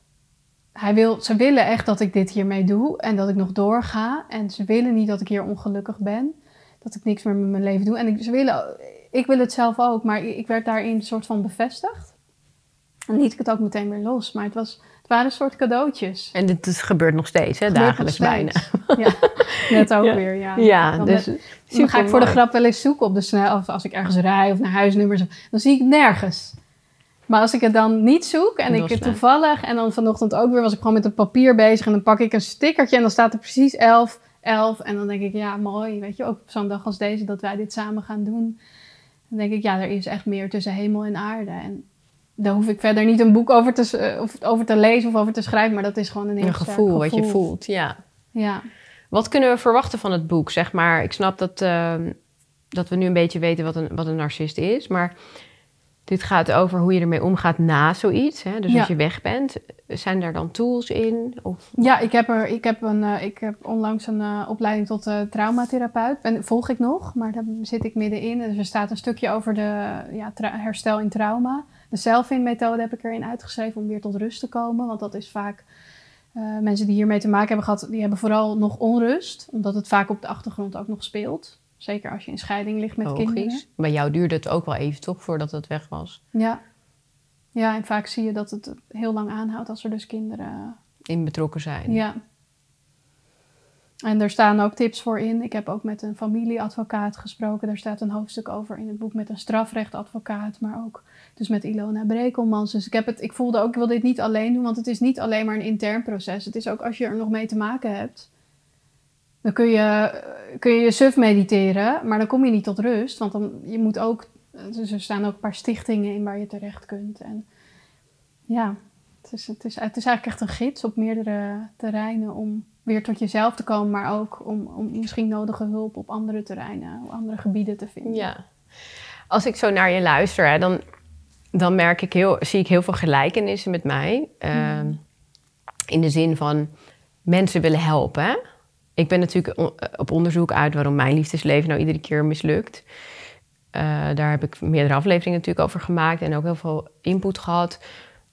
Ze willen echt dat ik dit hiermee doe en dat ik nog doorga. En ze willen niet dat ik hier ongelukkig ben. Dat ik niks meer met mijn leven doe. En ik wil het zelf ook, maar ik werd daarin een soort van bevestigd. En liet ik het ook meteen weer los. Maar het waren een soort cadeautjes. En dit gebeurt nog steeds, hè? Dagelijks bijna. Ja, net ook weer, ja. Dan ga ik voor de grap wel eens zoeken op de snel. Of als ik ergens rij of naar huisnummers. Dan zie ik het nergens. Maar als ik het dan niet zoek en ik het toevallig... En dan vanochtend ook weer was ik gewoon met het papier bezig. En dan pak ik een stickertje en dan staat er precies 11. En dan denk ik, ja, mooi. Weet je, ook op zo'n dag als deze dat wij dit samen gaan doen. Dan denk ik, ja, er is echt meer tussen hemel en aarde. En daar hoef ik verder niet een boek over te lezen of over te schrijven. Maar dat is gewoon een heel sterk gevoel. Wat je voelt, ja. Ja. Wat kunnen we verwachten van het boek? Zeg maar, ik snap dat we nu een beetje weten wat een narcist is. Maar dit gaat over hoe je ermee omgaat na zoiets. Hè? Dus als je weg bent, zijn daar dan tools in? Of? Ja, ik heb onlangs een opleiding tot traumatherapeut. Volg ik nog, maar daar zit ik middenin. Dus er staat een stukje over de herstel in trauma. De Selfin-methode heb ik erin uitgeschreven om weer tot rust te komen. Want dat is vaak... mensen die hiermee te maken hebben gehad, die hebben vooral nog onrust. Omdat het vaak op de achtergrond ook nog speelt. Zeker als je in scheiding ligt met kinderen. Bij jou duurde het ook wel even toch voordat het weg was? Ja, en vaak zie je dat het heel lang aanhoudt als er dus kinderen... in betrokken zijn. Ja. En er staan ook tips voor in. Ik heb ook met een familieadvocaat gesproken. Daar staat een hoofdstuk over in het boek met een strafrechtadvocaat. Maar ook dus met Ilona Brekelmans. Dus ik voelde ook, ik wil dit niet alleen doen. Want het is niet alleen maar een intern proces. Het is ook als je er nog mee te maken hebt. Dan kun je suf mediteren. Maar dan kom je niet tot rust. Want je moet ook... Dus er staan ook een paar stichtingen in waar je terecht kunt. En ja, het is eigenlijk echt een gids op meerdere terreinen om weer tot jezelf te komen, maar ook om misschien nodige hulp op andere terreinen, op andere gebieden te vinden. Ja. Als ik zo naar je luister, hè, dan zie ik heel veel gelijkenissen met mij. In de zin van mensen willen helpen. Hè? Ik ben natuurlijk op onderzoek uit waarom mijn liefdesleven nou iedere keer mislukt. Daar heb ik meerdere afleveringen natuurlijk over gemaakt en ook heel veel input gehad.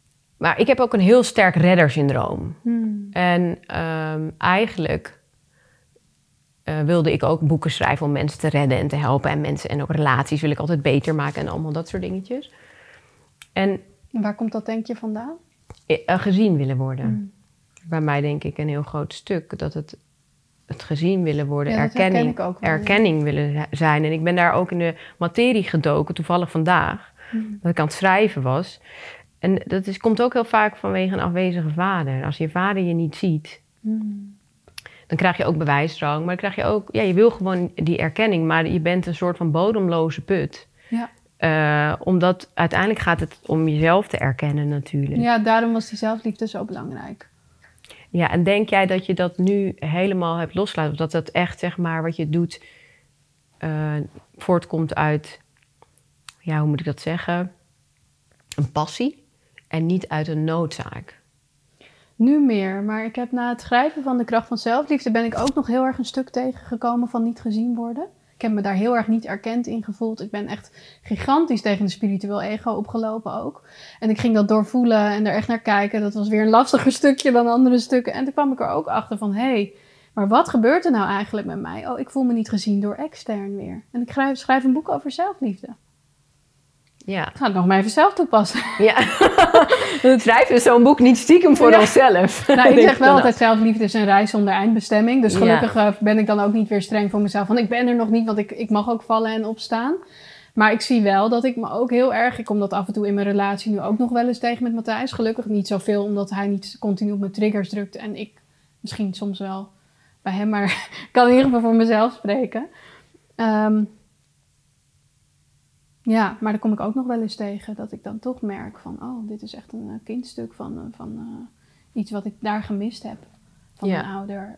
Maar ik heb ook een heel sterk reddersyndroom. En eigenlijk wilde ik ook boeken schrijven om mensen te redden en te helpen. En mensen en ook relaties wil ik altijd beter maken en allemaal dat soort dingetjes. En Waar komt dat, denk je, vandaan? gezien willen worden. Bij mij denk ik een heel groot stuk. Dat het gezien willen worden, erkenning willen zijn. En ik ben daar ook in de materie gedoken, toevallig vandaag. Dat ik aan het schrijven was. En dat komt ook heel vaak vanwege een afwezige vader. Als je vader je niet ziet, dan krijg je ook bewijsdrang. Maar dan krijg je ook, je wil gewoon die erkenning, maar je bent een soort van bodemloze put. Ja. Omdat uiteindelijk gaat het om jezelf te erkennen natuurlijk. Ja, daarom was die zelfliefde zo belangrijk. Ja, en denk jij dat je dat nu helemaal hebt losgelaten? Of dat dat echt, zeg maar, wat je doet, voortkomt uit, hoe moet ik dat zeggen? Een passie en niet uit een noodzaak? Nu meer, maar ik heb na het schrijven van De Kracht van Zelfliefde ben ik ook nog heel erg een stuk tegengekomen van niet gezien worden. Ik heb me daar heel erg niet erkend in gevoeld. Ik ben echt gigantisch tegen de spiritueel ego opgelopen ook. En ik ging dat doorvoelen en er echt naar kijken. Dat was weer een lastiger stukje dan andere stukken. En toen kwam ik er ook achter van, maar wat gebeurt er nou eigenlijk met mij? Oh, ik voel me niet gezien door extern weer. En ik schrijf een boek over zelfliefde. Ja. Ik ga het nog maar even zelf toepassen. Ja. Schrijven is zo'n boek niet stiekem voor onszelf. Nou, ik zeg wel altijd, zelfliefde is een reis zonder eindbestemming. Dus gelukkig ben ik dan ook niet weer streng voor mezelf. Want ik ben er nog niet, want ik mag ook vallen en opstaan. Maar ik zie wel dat ik me ook heel erg... Ik kom dat af en toe in mijn relatie nu ook nog wel eens tegen met Matthijs. Gelukkig niet zoveel, omdat hij niet continu op mijn triggers drukt. En ik misschien soms wel bij hem, maar ik kan in ieder geval voor mezelf spreken. Ja, maar daar kom ik ook nog wel eens tegen. Dat ik dan toch merk van, dit is echt een kindstuk van iets wat ik daar gemist heb. Van mijn ouder.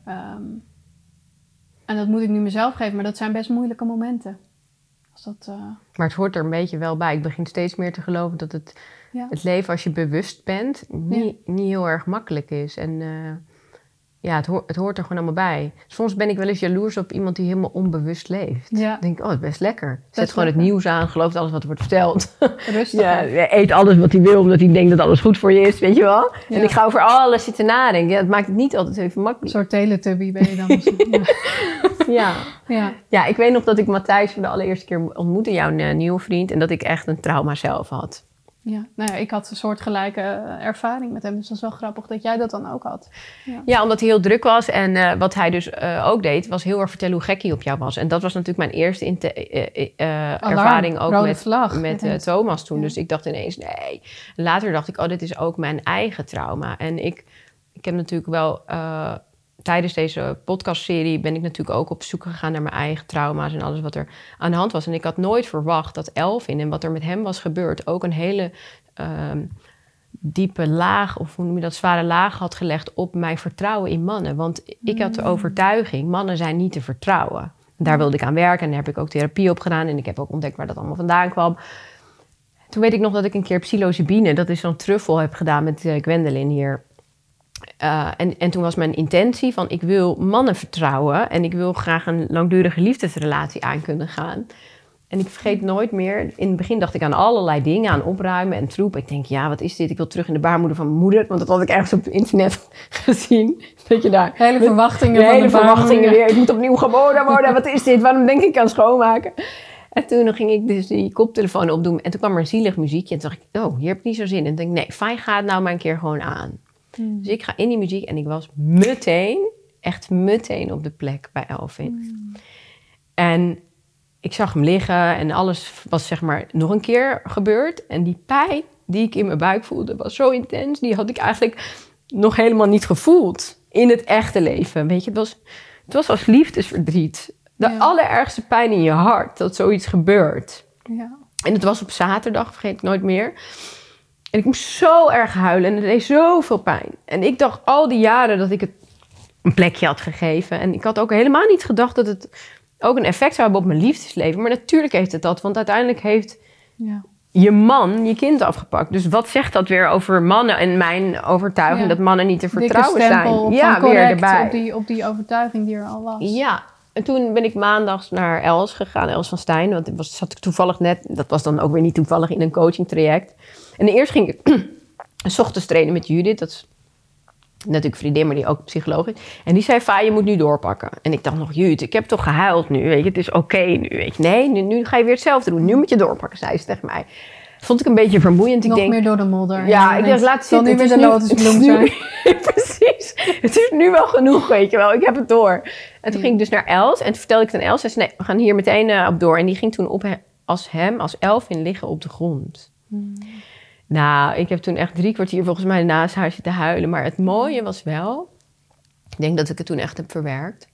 En dat moet ik nu mezelf geven, maar dat zijn best moeilijke momenten. Maar het hoort er een beetje wel bij. Ik begin steeds meer te geloven dat het leven als je bewust bent niet heel erg makkelijk is. En het hoort er gewoon allemaal bij. Soms ben ik wel eens jaloers op iemand die helemaal onbewust leeft. Ja. Dan denk ik, het is best lekker. Zet gewoon het nieuws aan, gelooft alles wat er wordt verteld. Rustig. Eet alles wat hij wil, omdat hij denkt dat alles goed voor je is, weet je wel. Ja. En ik ga over alles zitten nadenken. Ja, dat maakt het niet altijd even makkelijk. Een soort teletubby ben je dan misschien. Ja, ik weet nog dat ik Matthijs voor de allereerste keer ontmoette, jouw nieuwe vriend. En dat ik echt een trauma zelf had. Ja, ik had een soortgelijke ervaring met hem. Dus dat is wel grappig dat jij dat dan ook had. Ja, omdat hij heel druk was. En wat hij dus ook deed, was heel erg vertellen hoe gek hij op jou was. En dat was natuurlijk mijn eerste ervaring ook met Thomas toen. Ja. Dus ik dacht ineens, nee. Later dacht ik, dit is ook mijn eigen trauma. En ik heb natuurlijk wel... tijdens deze podcastserie ben ik natuurlijk ook op zoek gegaan naar mijn eigen trauma's en alles wat er aan de hand was. En ik had nooit verwacht dat Elvin en wat er met hem was gebeurd ook een hele diepe laag, of hoe noem je dat, zware laag had gelegd op mijn vertrouwen in mannen. Want ik had de overtuiging, mannen zijn niet te vertrouwen. Daar wilde ik aan werken en daar heb ik ook therapie op gedaan. En ik heb ook ontdekt waar dat allemaal vandaan kwam. Toen weet ik nog dat ik een keer psilocybine, dat is zo'n truffel, heb gedaan met Gwendolyn hier. En toen was mijn intentie van, ik wil mannen vertrouwen en ik wil graag een langdurige liefdesrelatie aan kunnen gaan. En ik vergeet nooit meer, in het begin dacht ik aan allerlei dingen, aan opruimen en troep. Ik denk, wat is dit? Ik wil terug in de baarmoeder van mijn moeder, want dat had ik ergens op het internet gezien. Dat je daar... Hele verwachtingen weer. Ik moet opnieuw geboren worden, wat is dit? Waarom denk ik aan schoonmaken? En toen ging ik dus die koptelefoon opdoen en toen kwam er een zielig muziekje. En toen dacht ik, hier heb ik niet zo zin in. En toen denk ik, nee, fijn, ga het nou maar een keer gewoon aan. Dus ik ga in die muziek en ik was meteen op de plek bij Elvin. En ik zag hem liggen en alles was zeg maar nog een keer gebeurd. En die pijn die ik in mijn buik voelde was zo intens. Die had ik eigenlijk nog helemaal niet gevoeld in het echte leven. Weet je, het was als liefdesverdriet. De allerergste pijn in je hart dat zoiets gebeurt. Ja. En het was op zaterdag, vergeet ik nooit meer. En ik moest zo erg huilen en het deed zoveel pijn. En ik dacht al die jaren dat ik het een plekje had gegeven. En ik had ook helemaal niet gedacht dat het ook een effect zou hebben op mijn liefdesleven. Maar natuurlijk heeft het dat, want uiteindelijk heeft je man je kind afgepakt. Dus wat zegt dat weer over mannen en mijn overtuiging dat mannen niet te vertrouwen zijn? Ja, weer erbij. Op die overtuiging die er al was. Ja. En toen ben ik maandags naar Els gegaan, Els van Stijn. Want zat ik toevallig net, dat was dan ook weer niet toevallig, in een coaching traject. En eerst ging ik 's ochtends trainen met Judith. Dat is natuurlijk vriendin, maar die ook psycholoog is. En die zei, Va, je moet nu doorpakken. En ik dacht nog, Judith, ik heb toch gehuild nu, weet je. Het is oké nu, weet je. Nee, nu ga je weer hetzelfde doen. Nu moet je doorpakken, zei ze tegen mij. Vond ik een beetje vermoeiend. Nog meer door de modder. Ja, ik dacht, laat zitten. Het nu weer de lotusbloem zijn. Precies. Het is nu wel genoeg, weet je wel. Ik heb het door. En toen ging ik dus naar Els. En toen vertelde ik het aan Els. Ze zei, nee, we gaan hier meteen op door. En die ging toen als Elfin liggen op de grond. Nou, ik heb toen echt 3 kwartier volgens mij naast haar zitten huilen. Maar het mooie was wel, ik denk dat ik het toen echt heb verwerkt,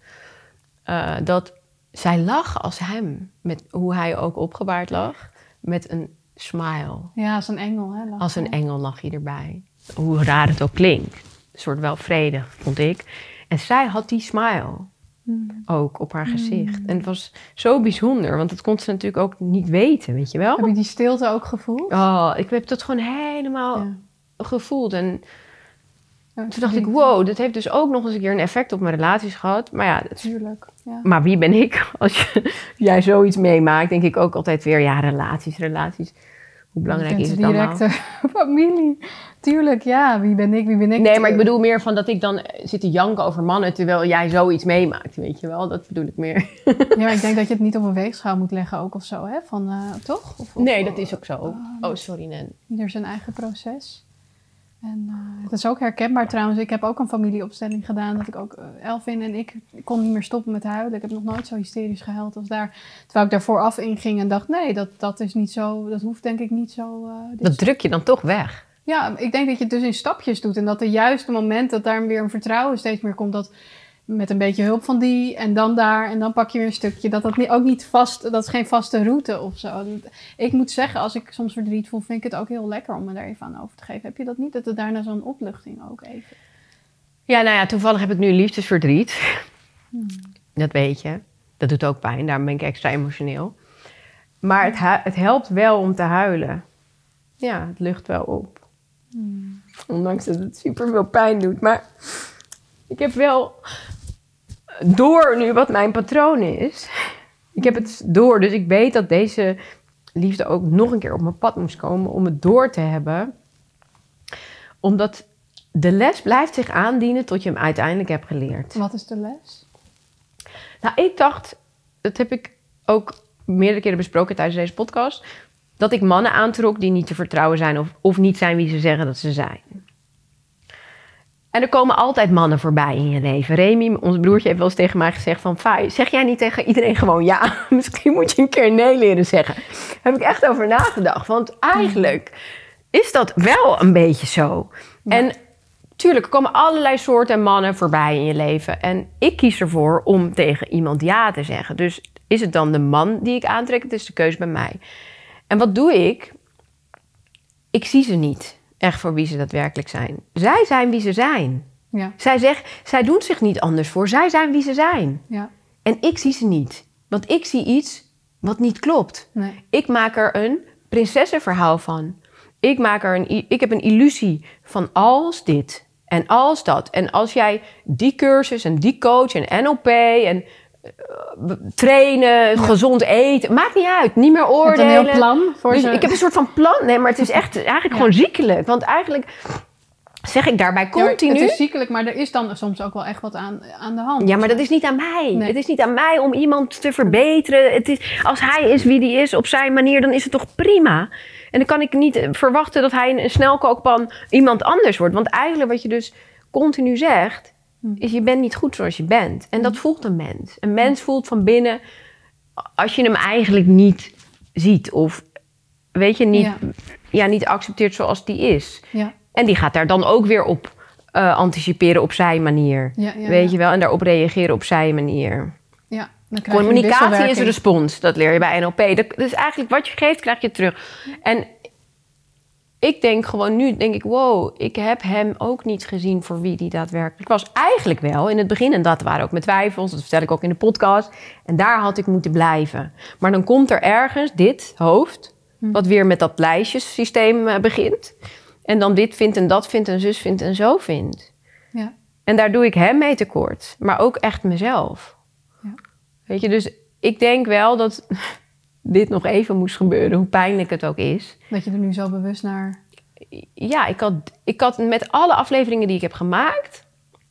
dat zij lag als hem. Met hoe hij ook opgebaard lag. Met een smile. Ja, als een engel. Hè, als een engel lag hij erbij. Hoe raar het ook klinkt. Een soort wel vredig, vond ik. En zij had die smile. Ook op haar gezicht. En het was zo bijzonder. Want dat kon ze natuurlijk ook niet weten, weet je wel. Heb je die stilte ook gevoeld? Oh, ik heb dat gewoon helemaal gevoeld. En toen dacht ik, wow, dit heeft dus ook nog eens een keer een effect op mijn relaties gehad. Maar ja, Tuurlijk. Ja. Maar wie ben ik? Als jij zoiets meemaakt, denk ik ook altijd weer, ja, relaties. Hoe belangrijk is het allemaal? Directe familie. Tuurlijk, ja. Wie ben ik? Nee, maar ik bedoel meer van dat ik dan zit te janken over mannen, terwijl jij zoiets meemaakt, weet je wel? Dat bedoel ik meer. Ja, maar ik denk dat je het niet op een weegschaal moet leggen ook of zo, hè? Toch? Nee, dat is ook zo. Oh, sorry, Nen. Ieder zijn eigen proces. En het is ook herkenbaar trouwens. Ik heb ook een familieopstelling gedaan. Dat ik ook Elfin en ik kon niet meer stoppen met huilen. Ik heb nog nooit zo hysterisch gehuild als daar. Terwijl ik daar vooraf inging en dacht, nee, dat is niet zo. Dat hoeft denk ik niet zo. Dat druk je dan toch weg? Ja, ik denk dat je het dus in stapjes doet. En dat de juiste moment dat daar weer een vertrouwen steeds meer komt. Dat met een beetje hulp van die en dan daar en dan pak je weer een stukje. Dat ook niet vast, dat is geen vaste route of zo. Ik moet zeggen, als ik soms verdriet voel, vind ik het ook heel lekker om me daar even aan over te geven. Heb je dat niet? Dat er daarna zo'n opluchting ook even. Ja, nou ja, toevallig heb ik nu liefdesverdriet. Dat weet je. Dat doet ook pijn, daarom ben ik extra emotioneel. Maar het helpt wel om te huilen. Ja, het lucht wel op. Ondanks dat het super veel pijn doet. Maar ik heb wel door nu wat mijn patroon is. Ik heb het door, dus ik weet dat deze liefde ook nog een keer op mijn pad moest komen om het door te hebben. Omdat de les blijft zich aandienen tot je hem uiteindelijk hebt geleerd. Wat is de les? Nou, ik dacht, dat heb ik ook meerdere keren besproken tijdens deze podcast, dat ik mannen aantrok die niet te vertrouwen zijn of niet zijn wie ze zeggen dat ze zijn. En er komen altijd mannen voorbij in je leven. Remy, ons broertje, heeft wel eens tegen mij gezegd van, Fai, zeg jij niet tegen iedereen gewoon ja? Misschien moet je een keer nee leren zeggen. Daar heb ik echt over nagedacht. Want eigenlijk is dat wel een beetje zo. Ja. En tuurlijk, er komen allerlei soorten mannen voorbij in je leven. En ik kies ervoor om tegen iemand ja te zeggen. Dus is het dan de man die ik aantrek? Het is de keuze bij mij. En wat doe ik? Ik zie ze niet. Echt voor wie ze daadwerkelijk zijn. Zij zijn wie ze zijn. Ja. Zij doen zich niet anders voor. Zij zijn wie ze zijn. Ja. En ik zie ze niet. Want ik zie iets wat niet klopt. Nee. Ik maak er een prinsessenverhaal van. Ik heb een illusie van als dit en als dat. En als jij die cursus en die coach en NLP en trainen, gezond eten. Maakt niet uit. Niet meer oordelen. Je hebt een heel plan voor dus ze. ik heb een soort van plan. Nee, maar het is echt eigenlijk gewoon ziekelijk. Want eigenlijk zeg ik daarbij continu. Ja, het is ziekelijk, maar er is dan soms ook wel echt wat aan de hand. Ja, maar dat is niet aan mij. Nee. Het is niet aan mij om iemand te verbeteren. Als hij is wie die is op zijn manier, dan is het toch prima. En dan kan ik niet verwachten dat hij een snelkookpan iemand anders wordt. Want eigenlijk wat je dus continu zegt, is je bent niet goed zoals je bent. En dat voelt een mens. Een mens voelt van binnen als je hem eigenlijk niet ziet. Of weet je, niet accepteert zoals die is. Ja. En die gaat daar dan ook weer op anticiperen op zijn manier. Weet je wel? En daarop reageren op zijn manier. Ja, dan krijg je communicatie is respons. Dat leer je bij NLP. Dus eigenlijk wat je geeft, krijg je terug. En ik denk gewoon nu, wow, ik heb hem ook niet gezien voor wie die daadwerkelijk was. Eigenlijk wel in het begin. En dat waren ook mijn twijfels. Dat vertel ik ook in de podcast. En daar had ik moeten blijven. Maar dan komt er ergens dit hoofd, wat weer met dat lijstjesysteem begint. En dan dit vindt en dat vindt en zus vindt en zo vindt. Ja. En daar doe ik hem mee tekort. Maar ook echt mezelf. Ja. Weet je, dus ik denk wel dat dit nog even moest gebeuren. Hoe pijnlijk het ook is. Dat je er nu zo bewust naar ja, ik had met alle afleveringen die ik heb gemaakt,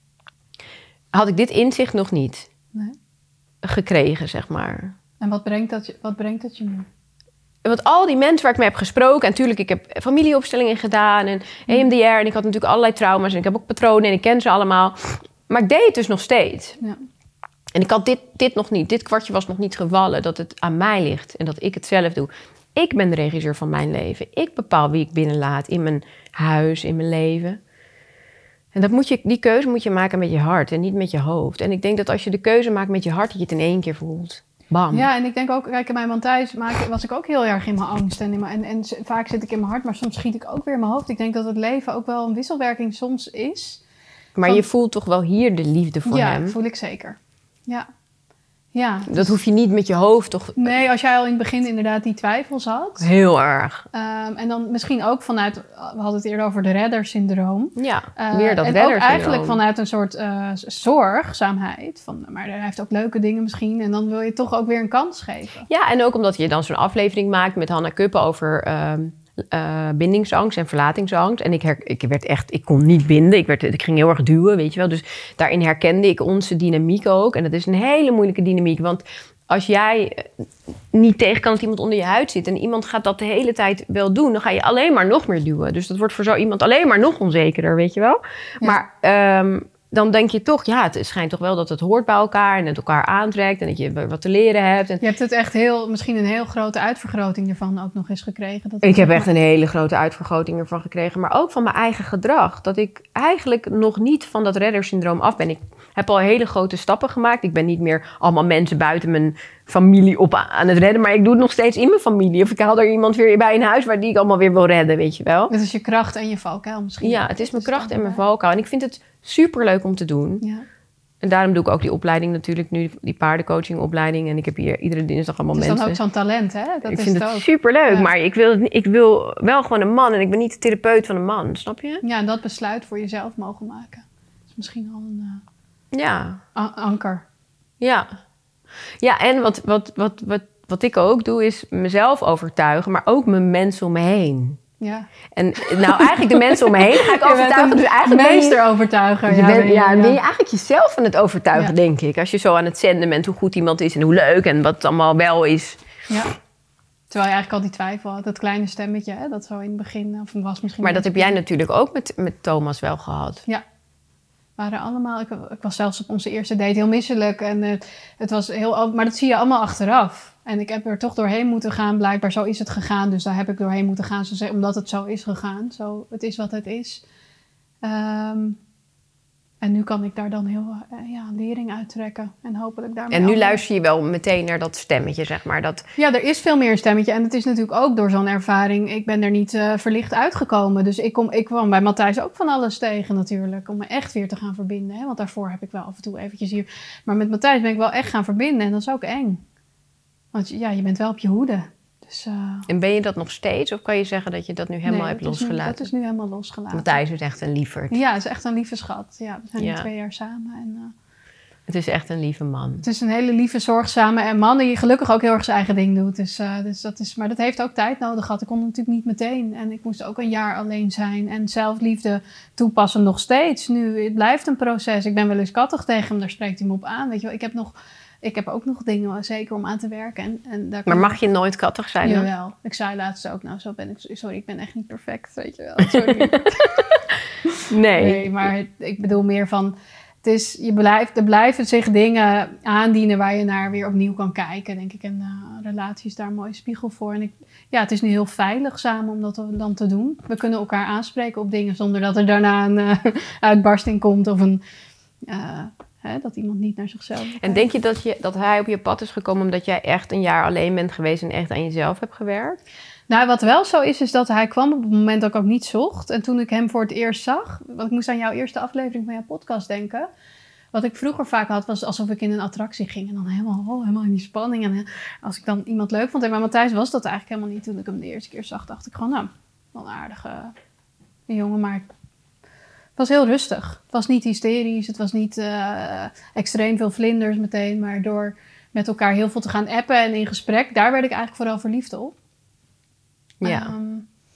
had ik dit inzicht nog niet gekregen, zeg maar. En wat brengt dat je nu? Want al die mensen waar ik mee heb gesproken... en natuurlijk, ik heb familieopstellingen gedaan... en EMDR, en ik had natuurlijk allerlei trauma's... en ik heb ook patronen en ik ken ze allemaal. Maar ik deed het dus nog steeds. Ja. En ik had dit nog niet. Dit kwartje was nog niet gevallen, dat het aan mij ligt... en dat ik het zelf doe. Ik ben de regisseur van mijn leven. Ik bepaal wie ik binnenlaat in mijn huis, in mijn leven. En die keuze moet je maken met je hart en niet met je hoofd. En ik denk dat als je de keuze maakt met je hart... dat je het in 1 keer voelt. Bam. Ja, en ik denk ook, kijk, in mijn Matthijs was ik ook heel erg in mijn angst. En vaak zit ik in mijn hart, maar soms schiet ik ook weer in mijn hoofd. Ik denk dat het leven ook wel een wisselwerking soms is. Maar je voelt toch wel hier de liefde voor hem? Ja, voel ik zeker. Ja. Dat hoef je niet met je hoofd toch... Nee, als jij al in het begin inderdaad die twijfels had. Heel erg. En dan misschien ook we hadden het eerder over de reddersyndroom. Ja, meer dat en reddersyndroom. ook eigenlijk vanuit een soort zorgzaamheid. Maar hij heeft ook leuke dingen misschien. En dan wil je toch ook weer een kans geven. Ja, en ook omdat je dan zo'n aflevering maakt met Hanna Kuppen over bindingsangst en verlatingsangst. En ik kon niet binden. Ik ging heel erg duwen, weet je wel. Dus daarin herkende ik onze dynamiek ook. En dat is een hele moeilijke dynamiek. Want als jij niet tegen kan dat iemand onder je huid zit... en iemand gaat dat de hele tijd wel doen... dan ga je alleen maar nog meer duwen. Dus dat wordt voor zo iemand alleen maar nog onzekerder, weet je wel. Ja. Maar dan denk je toch... ja, het schijnt toch wel dat het hoort bij elkaar... en het elkaar aantrekt en dat je wat te leren hebt. En je hebt het echt misschien een heel grote uitvergroting ervan ook nog eens gekregen. Ik heb echt een hele grote uitvergroting ervan gekregen... maar ook van mijn eigen gedrag. Dat ik eigenlijk nog niet van dat reddersyndroom af ben. Ik heb al hele grote stappen gemaakt. Ik ben niet meer allemaal mensen buiten mijn familie op aan het redden... maar ik doe het nog steeds in mijn familie. Of ik haal er iemand weer bij in huis... die ik allemaal weer wil redden, weet je wel. Het is je kracht en je valkuil misschien. Ja, het is mijn kracht en mijn valkuil. En ik vind het superleuk om te doen. Ja. En daarom doe ik ook die opleiding natuurlijk nu... die paardencoachingopleiding. En ik heb hier iedere dinsdag allemaal mensen. Dat is dan ook zo'n talent, hè? Ik vind het superleuk. Ja. Maar ik wil wel gewoon een man... en ik ben niet de therapeut van een man, snap je? Ja, en dat besluit voor jezelf mogen maken. Dat is misschien al een... anker. Ja. Ja, en wat ik ook doe, is mezelf overtuigen, maar ook mijn mensen om me heen. Ja. En nou, eigenlijk de mensen om me heen ga ik overtuigen. Dus eigenlijk meesterovertuiger. Ben je eigenlijk jezelf aan het overtuigen, denk ik. Als je zo aan het zenden bent hoe goed iemand is en hoe leuk en wat het allemaal wel is. Ja. Terwijl je eigenlijk al die twijfel had, dat kleine stemmetje, hè, dat zo in het begin of was misschien. Maar dat heb jij natuurlijk ook met Thomas wel gehad. Ja. Waren allemaal, ik was zelfs op onze eerste date heel misselijk. En het was maar dat zie je allemaal achteraf. En ik heb er toch doorheen moeten gaan. Blijkbaar zo is het gegaan. Dus daar heb ik doorheen moeten gaan. Omdat het zo is gegaan. Zo, het is wat het is. En nu kan ik daar dan heel lering uittrekken. En hopelijk daarmee. En nu luister je wel meteen naar dat stemmetje, zeg maar. Ja, er is veel meer een stemmetje. En het is natuurlijk ook door zo'n ervaring. Ik ben er niet verlicht uitgekomen. Dus ik kwam bij Matthijs ook van alles tegen natuurlijk. Om me echt weer te gaan verbinden. Hè? Want daarvoor heb ik wel af en toe eventjes hier. Maar met Matthijs ben ik wel echt gaan verbinden. En dat is ook eng. Want ja, je bent wel op je hoede. Dus, en ben je dat nog steeds? Of kan je zeggen dat je dat nu helemaal hebt losgelaten? Dat is nu helemaal losgelaten. Matthijs is echt een lieverd. Ja, het is echt een lieve schat. Ja, we zijn nu 2 jaar samen. En, het is echt een lieve man. Het is een hele lieve, zorgzame man die gelukkig ook heel erg zijn eigen ding doet. Dus dat is, maar dat heeft ook tijd nodig gehad. Ik kon natuurlijk niet meteen. En ik moest ook een jaar alleen zijn. En zelfliefde toepassen nog steeds. Nu, het blijft een proces. Ik ben wel eens kattig tegen hem, daar spreekt hij me op aan. Weet je wel, ik heb ook nog dingen zeker om aan te werken. En daar maar mag je nooit kattig zijn? Jawel. Ik zei laatst ook, zo ben ik. Sorry, ik ben echt niet perfect, weet je wel. Sorry. Nee, maar ik bedoel meer van... Er blijven zich dingen aandienen waar je naar weer opnieuw kan kijken, denk ik. En relatie is daar een mooie spiegel voor. En het is nu heel veilig samen om dat dan te doen. We kunnen elkaar aanspreken op dingen zonder dat er daarna een uitbarsting komt of dat iemand niet naar zichzelf kijkt. En denk je dat hij op je pad is gekomen omdat jij echt een jaar alleen bent geweest en echt aan jezelf hebt gewerkt? Nou, wat wel zo is dat hij kwam op het moment dat ik ook niet zocht. En toen ik hem voor het eerst zag, want ik moest aan jouw eerste aflevering van jouw podcast denken. Wat ik vroeger vaak had, was alsof ik in een attractie ging. En dan helemaal in die spanning. En als ik dan iemand leuk vond. En bij Matthijs was dat eigenlijk helemaal niet. Toen ik hem de eerste keer zag, dacht ik gewoon, wel een aardige jongen. Maar het was heel rustig. Het was niet hysterisch. Het was niet extreem veel vlinders meteen. Maar door met elkaar heel veel te gaan appen en in gesprek. Daar werd ik eigenlijk vooral verliefd op. Ja.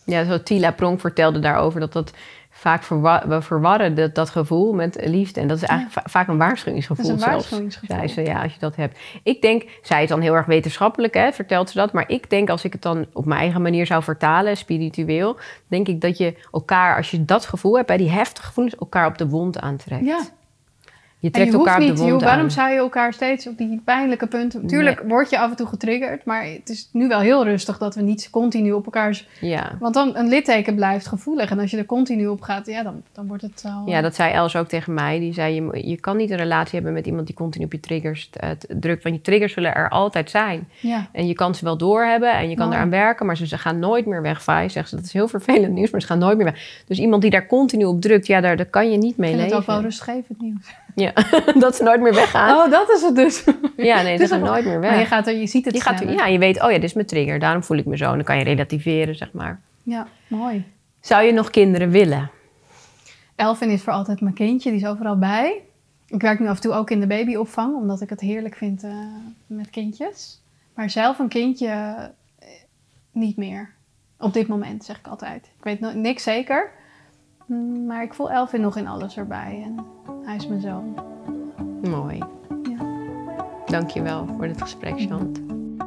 Ja, zo Tila Pronk vertelde daarover dat vaak we verwarren dat gevoel met liefde. En dat is eigenlijk vaak een waarschuwingsgevoel. Dat is een waarschuwingsgevoel. Zei ze, ja, als je dat hebt. Ik denk, zij is dan heel erg wetenschappelijk, hè, vertelt ze dat. Maar ik denk, als ik het dan op mijn eigen manier zou vertalen, spiritueel, denk ik dat je elkaar, als je dat gevoel hebt, bij die heftige gevoelens, elkaar op de wond aantrekt. Ja. Je trekt elkaar op de wond aan. Waarom zou je elkaar steeds op die pijnlijke punten... Tuurlijk word je af en toe getriggerd, maar het is nu wel heel rustig dat we niet continu op elkaars... Ja. Want dan een litteken blijft gevoelig en als je er continu op gaat, ja, dan wordt het al... Ja, dat zei Els ook tegen mij. Die zei, je kan niet een relatie hebben met iemand die continu op je triggers drukt. Want je triggers zullen er altijd zijn. Ja. En je kan ze wel doorhebben en je kan eraan werken, maar ze gaan nooit meer weg. Fai, zegt ze, dat is heel vervelend nieuws, maar ze gaan nooit meer weg. Dus iemand die daar continu op drukt, ja, daar kan je niet mee leven. Ik vind het ook wel rustgevend nieuws. Ja, dat ze nooit meer weggaan. Oh, dat is het dus. Ja, nee, ze gaan nooit meer weg. Maar je ziet het Ja, je weet, oh ja, dit is mijn trigger. Daarom voel ik me zo. En dan kan je relativeren, zeg maar. Ja, mooi. Zou je nog kinderen willen? Elvin is voor altijd mijn kindje. Die is overal bij. Ik werk nu af en toe ook in de babyopvang. Omdat ik het heerlijk vind met kindjes. Maar zelf een kindje niet meer. Op dit moment, zeg ik altijd. Ik weet niks zeker. Maar ik voel Elvin nog in alles erbij. En hij is mijn zoon. Mooi. Ja. Dank je wel voor dit gesprek, Chant.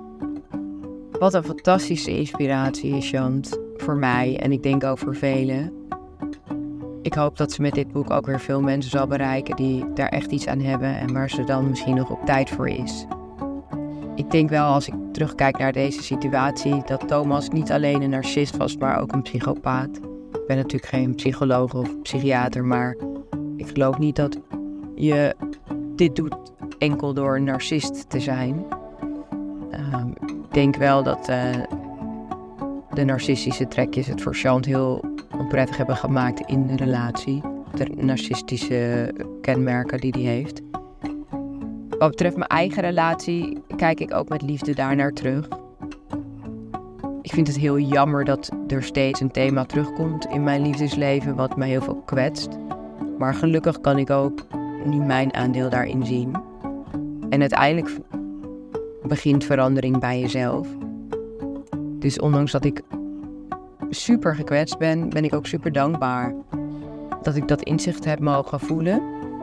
Wat een fantastische inspiratie is Chant voor mij en ik denk ook voor velen. Ik hoop dat ze met dit boek ook weer veel mensen zal bereiken die daar echt iets aan hebben en waar ze dan misschien nog op tijd voor is. Ik denk wel, als ik terugkijk naar deze situatie, dat Thomas niet alleen een narcist was, maar ook een psychopaat. Ik ben natuurlijk geen psycholoog of psychiater, maar ik geloof niet dat je dit doet enkel door een narcist te zijn. Ik denk wel dat de narcistische trekjes het voor Chant heel onprettig hebben gemaakt in de relatie. De narcistische kenmerken die hij heeft. Wat betreft mijn eigen relatie kijk ik ook met liefde daarnaar terug. Ik vind het heel jammer dat er steeds een thema terugkomt in mijn liefdesleven wat mij heel veel kwetst. Maar gelukkig kan ik ook nu mijn aandeel daarin zien. En uiteindelijk begint verandering bij jezelf. Dus ondanks dat ik super gekwetst ben, ben ik ook super dankbaar dat ik dat inzicht heb mogen voelen.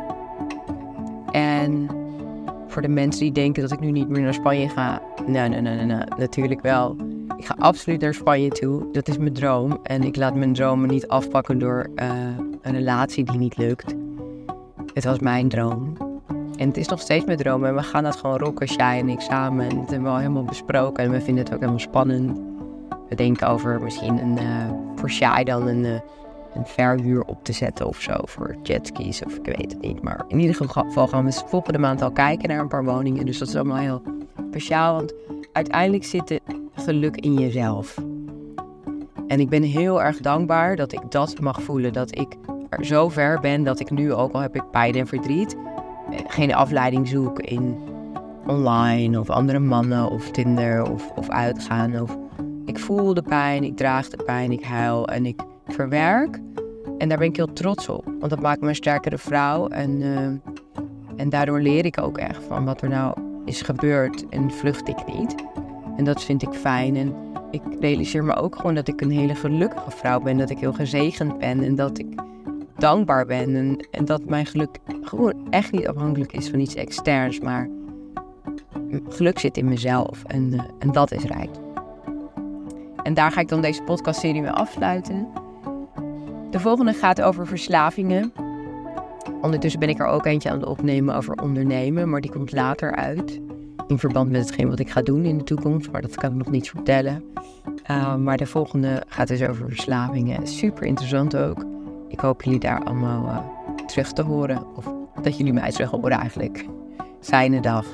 En voor de mensen die denken dat ik nu niet meer naar Spanje ga, nee, natuurlijk wel. Ik ga absoluut naar Spanje toe. Dat is mijn droom. En ik laat mijn dromen niet afpakken door een relatie die niet lukt. Het was mijn droom. En het is nog steeds mijn droom. En we gaan dat gewoon rocken, Shai en ik samen. En dat hebben we al helemaal besproken. En we vinden het ook helemaal spannend. We denken over misschien voor Shai dan een verhuur op te zetten of zo. Voor jetskis of ik weet het niet. Maar in ieder geval gaan we volgende maand al kijken naar een paar woningen. Dus dat is allemaal heel speciaal. Want uiteindelijk zit het geluk in jezelf. En ik ben heel erg dankbaar dat ik dat mag voelen. Dat ik er zo ver ben dat ik nu, ook al heb ik pijn en verdriet, geen afleiding zoek in online of andere mannen of Tinder of uitgaan. Ik voel de pijn, ik draag de pijn, ik huil en ik verwerk. En daar ben ik heel trots op. Want dat maakt me een sterkere vrouw. En daardoor leer ik ook echt van wat er nou is gebeurd en vlucht ik niet. En dat vind ik fijn. En ik realiseer me ook gewoon dat ik een hele gelukkige vrouw ben. Dat ik heel gezegend ben en dat ik dankbaar ben. En dat mijn geluk gewoon echt niet afhankelijk is van iets externs. Maar geluk zit in mezelf en dat is rijk. En daar ga ik dan deze podcastserie mee afsluiten. De volgende gaat over verslavingen. Ondertussen ben ik er ook eentje aan het opnemen over ondernemen. Maar die komt later uit. In verband met hetgeen wat ik ga doen in de toekomst. Maar dat kan ik nog niet vertellen. Maar de volgende gaat dus over verslavingen. Super interessant ook. Ik hoop jullie daar allemaal terug te horen. Of dat jullie mij terug horen eigenlijk. Fijne dag.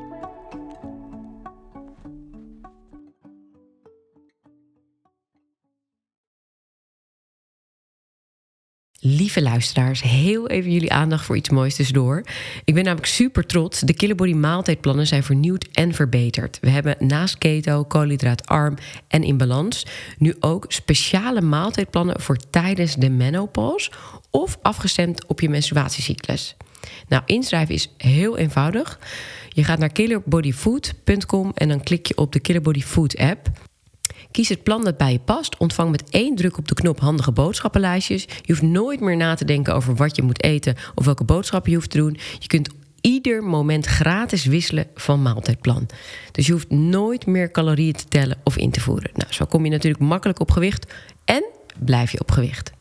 Lieve luisteraars, heel even jullie aandacht voor iets moois tussendoor. Ik ben namelijk super trots. De Killer Body maaltijdplannen zijn vernieuwd en verbeterd. We hebben naast keto, koolhydraatarm en in balans nu ook speciale maaltijdplannen voor tijdens de menopauze of afgestemd op je menstruatiecyclus. Nou, inschrijven is heel eenvoudig. Je gaat naar killerbodyfood.com en dan klik je op de Killer Body Food app. Kies het plan dat bij je past. Ontvang met 1 druk op de knop handige boodschappenlijstjes. Je hoeft nooit meer na te denken over wat je moet eten of welke boodschappen je hoeft te doen. Je kunt ieder moment gratis wisselen van maaltijdplan. Dus je hoeft nooit meer calorieën te tellen of in te voeren. Nou, zo kom je natuurlijk makkelijk op gewicht en blijf je op gewicht.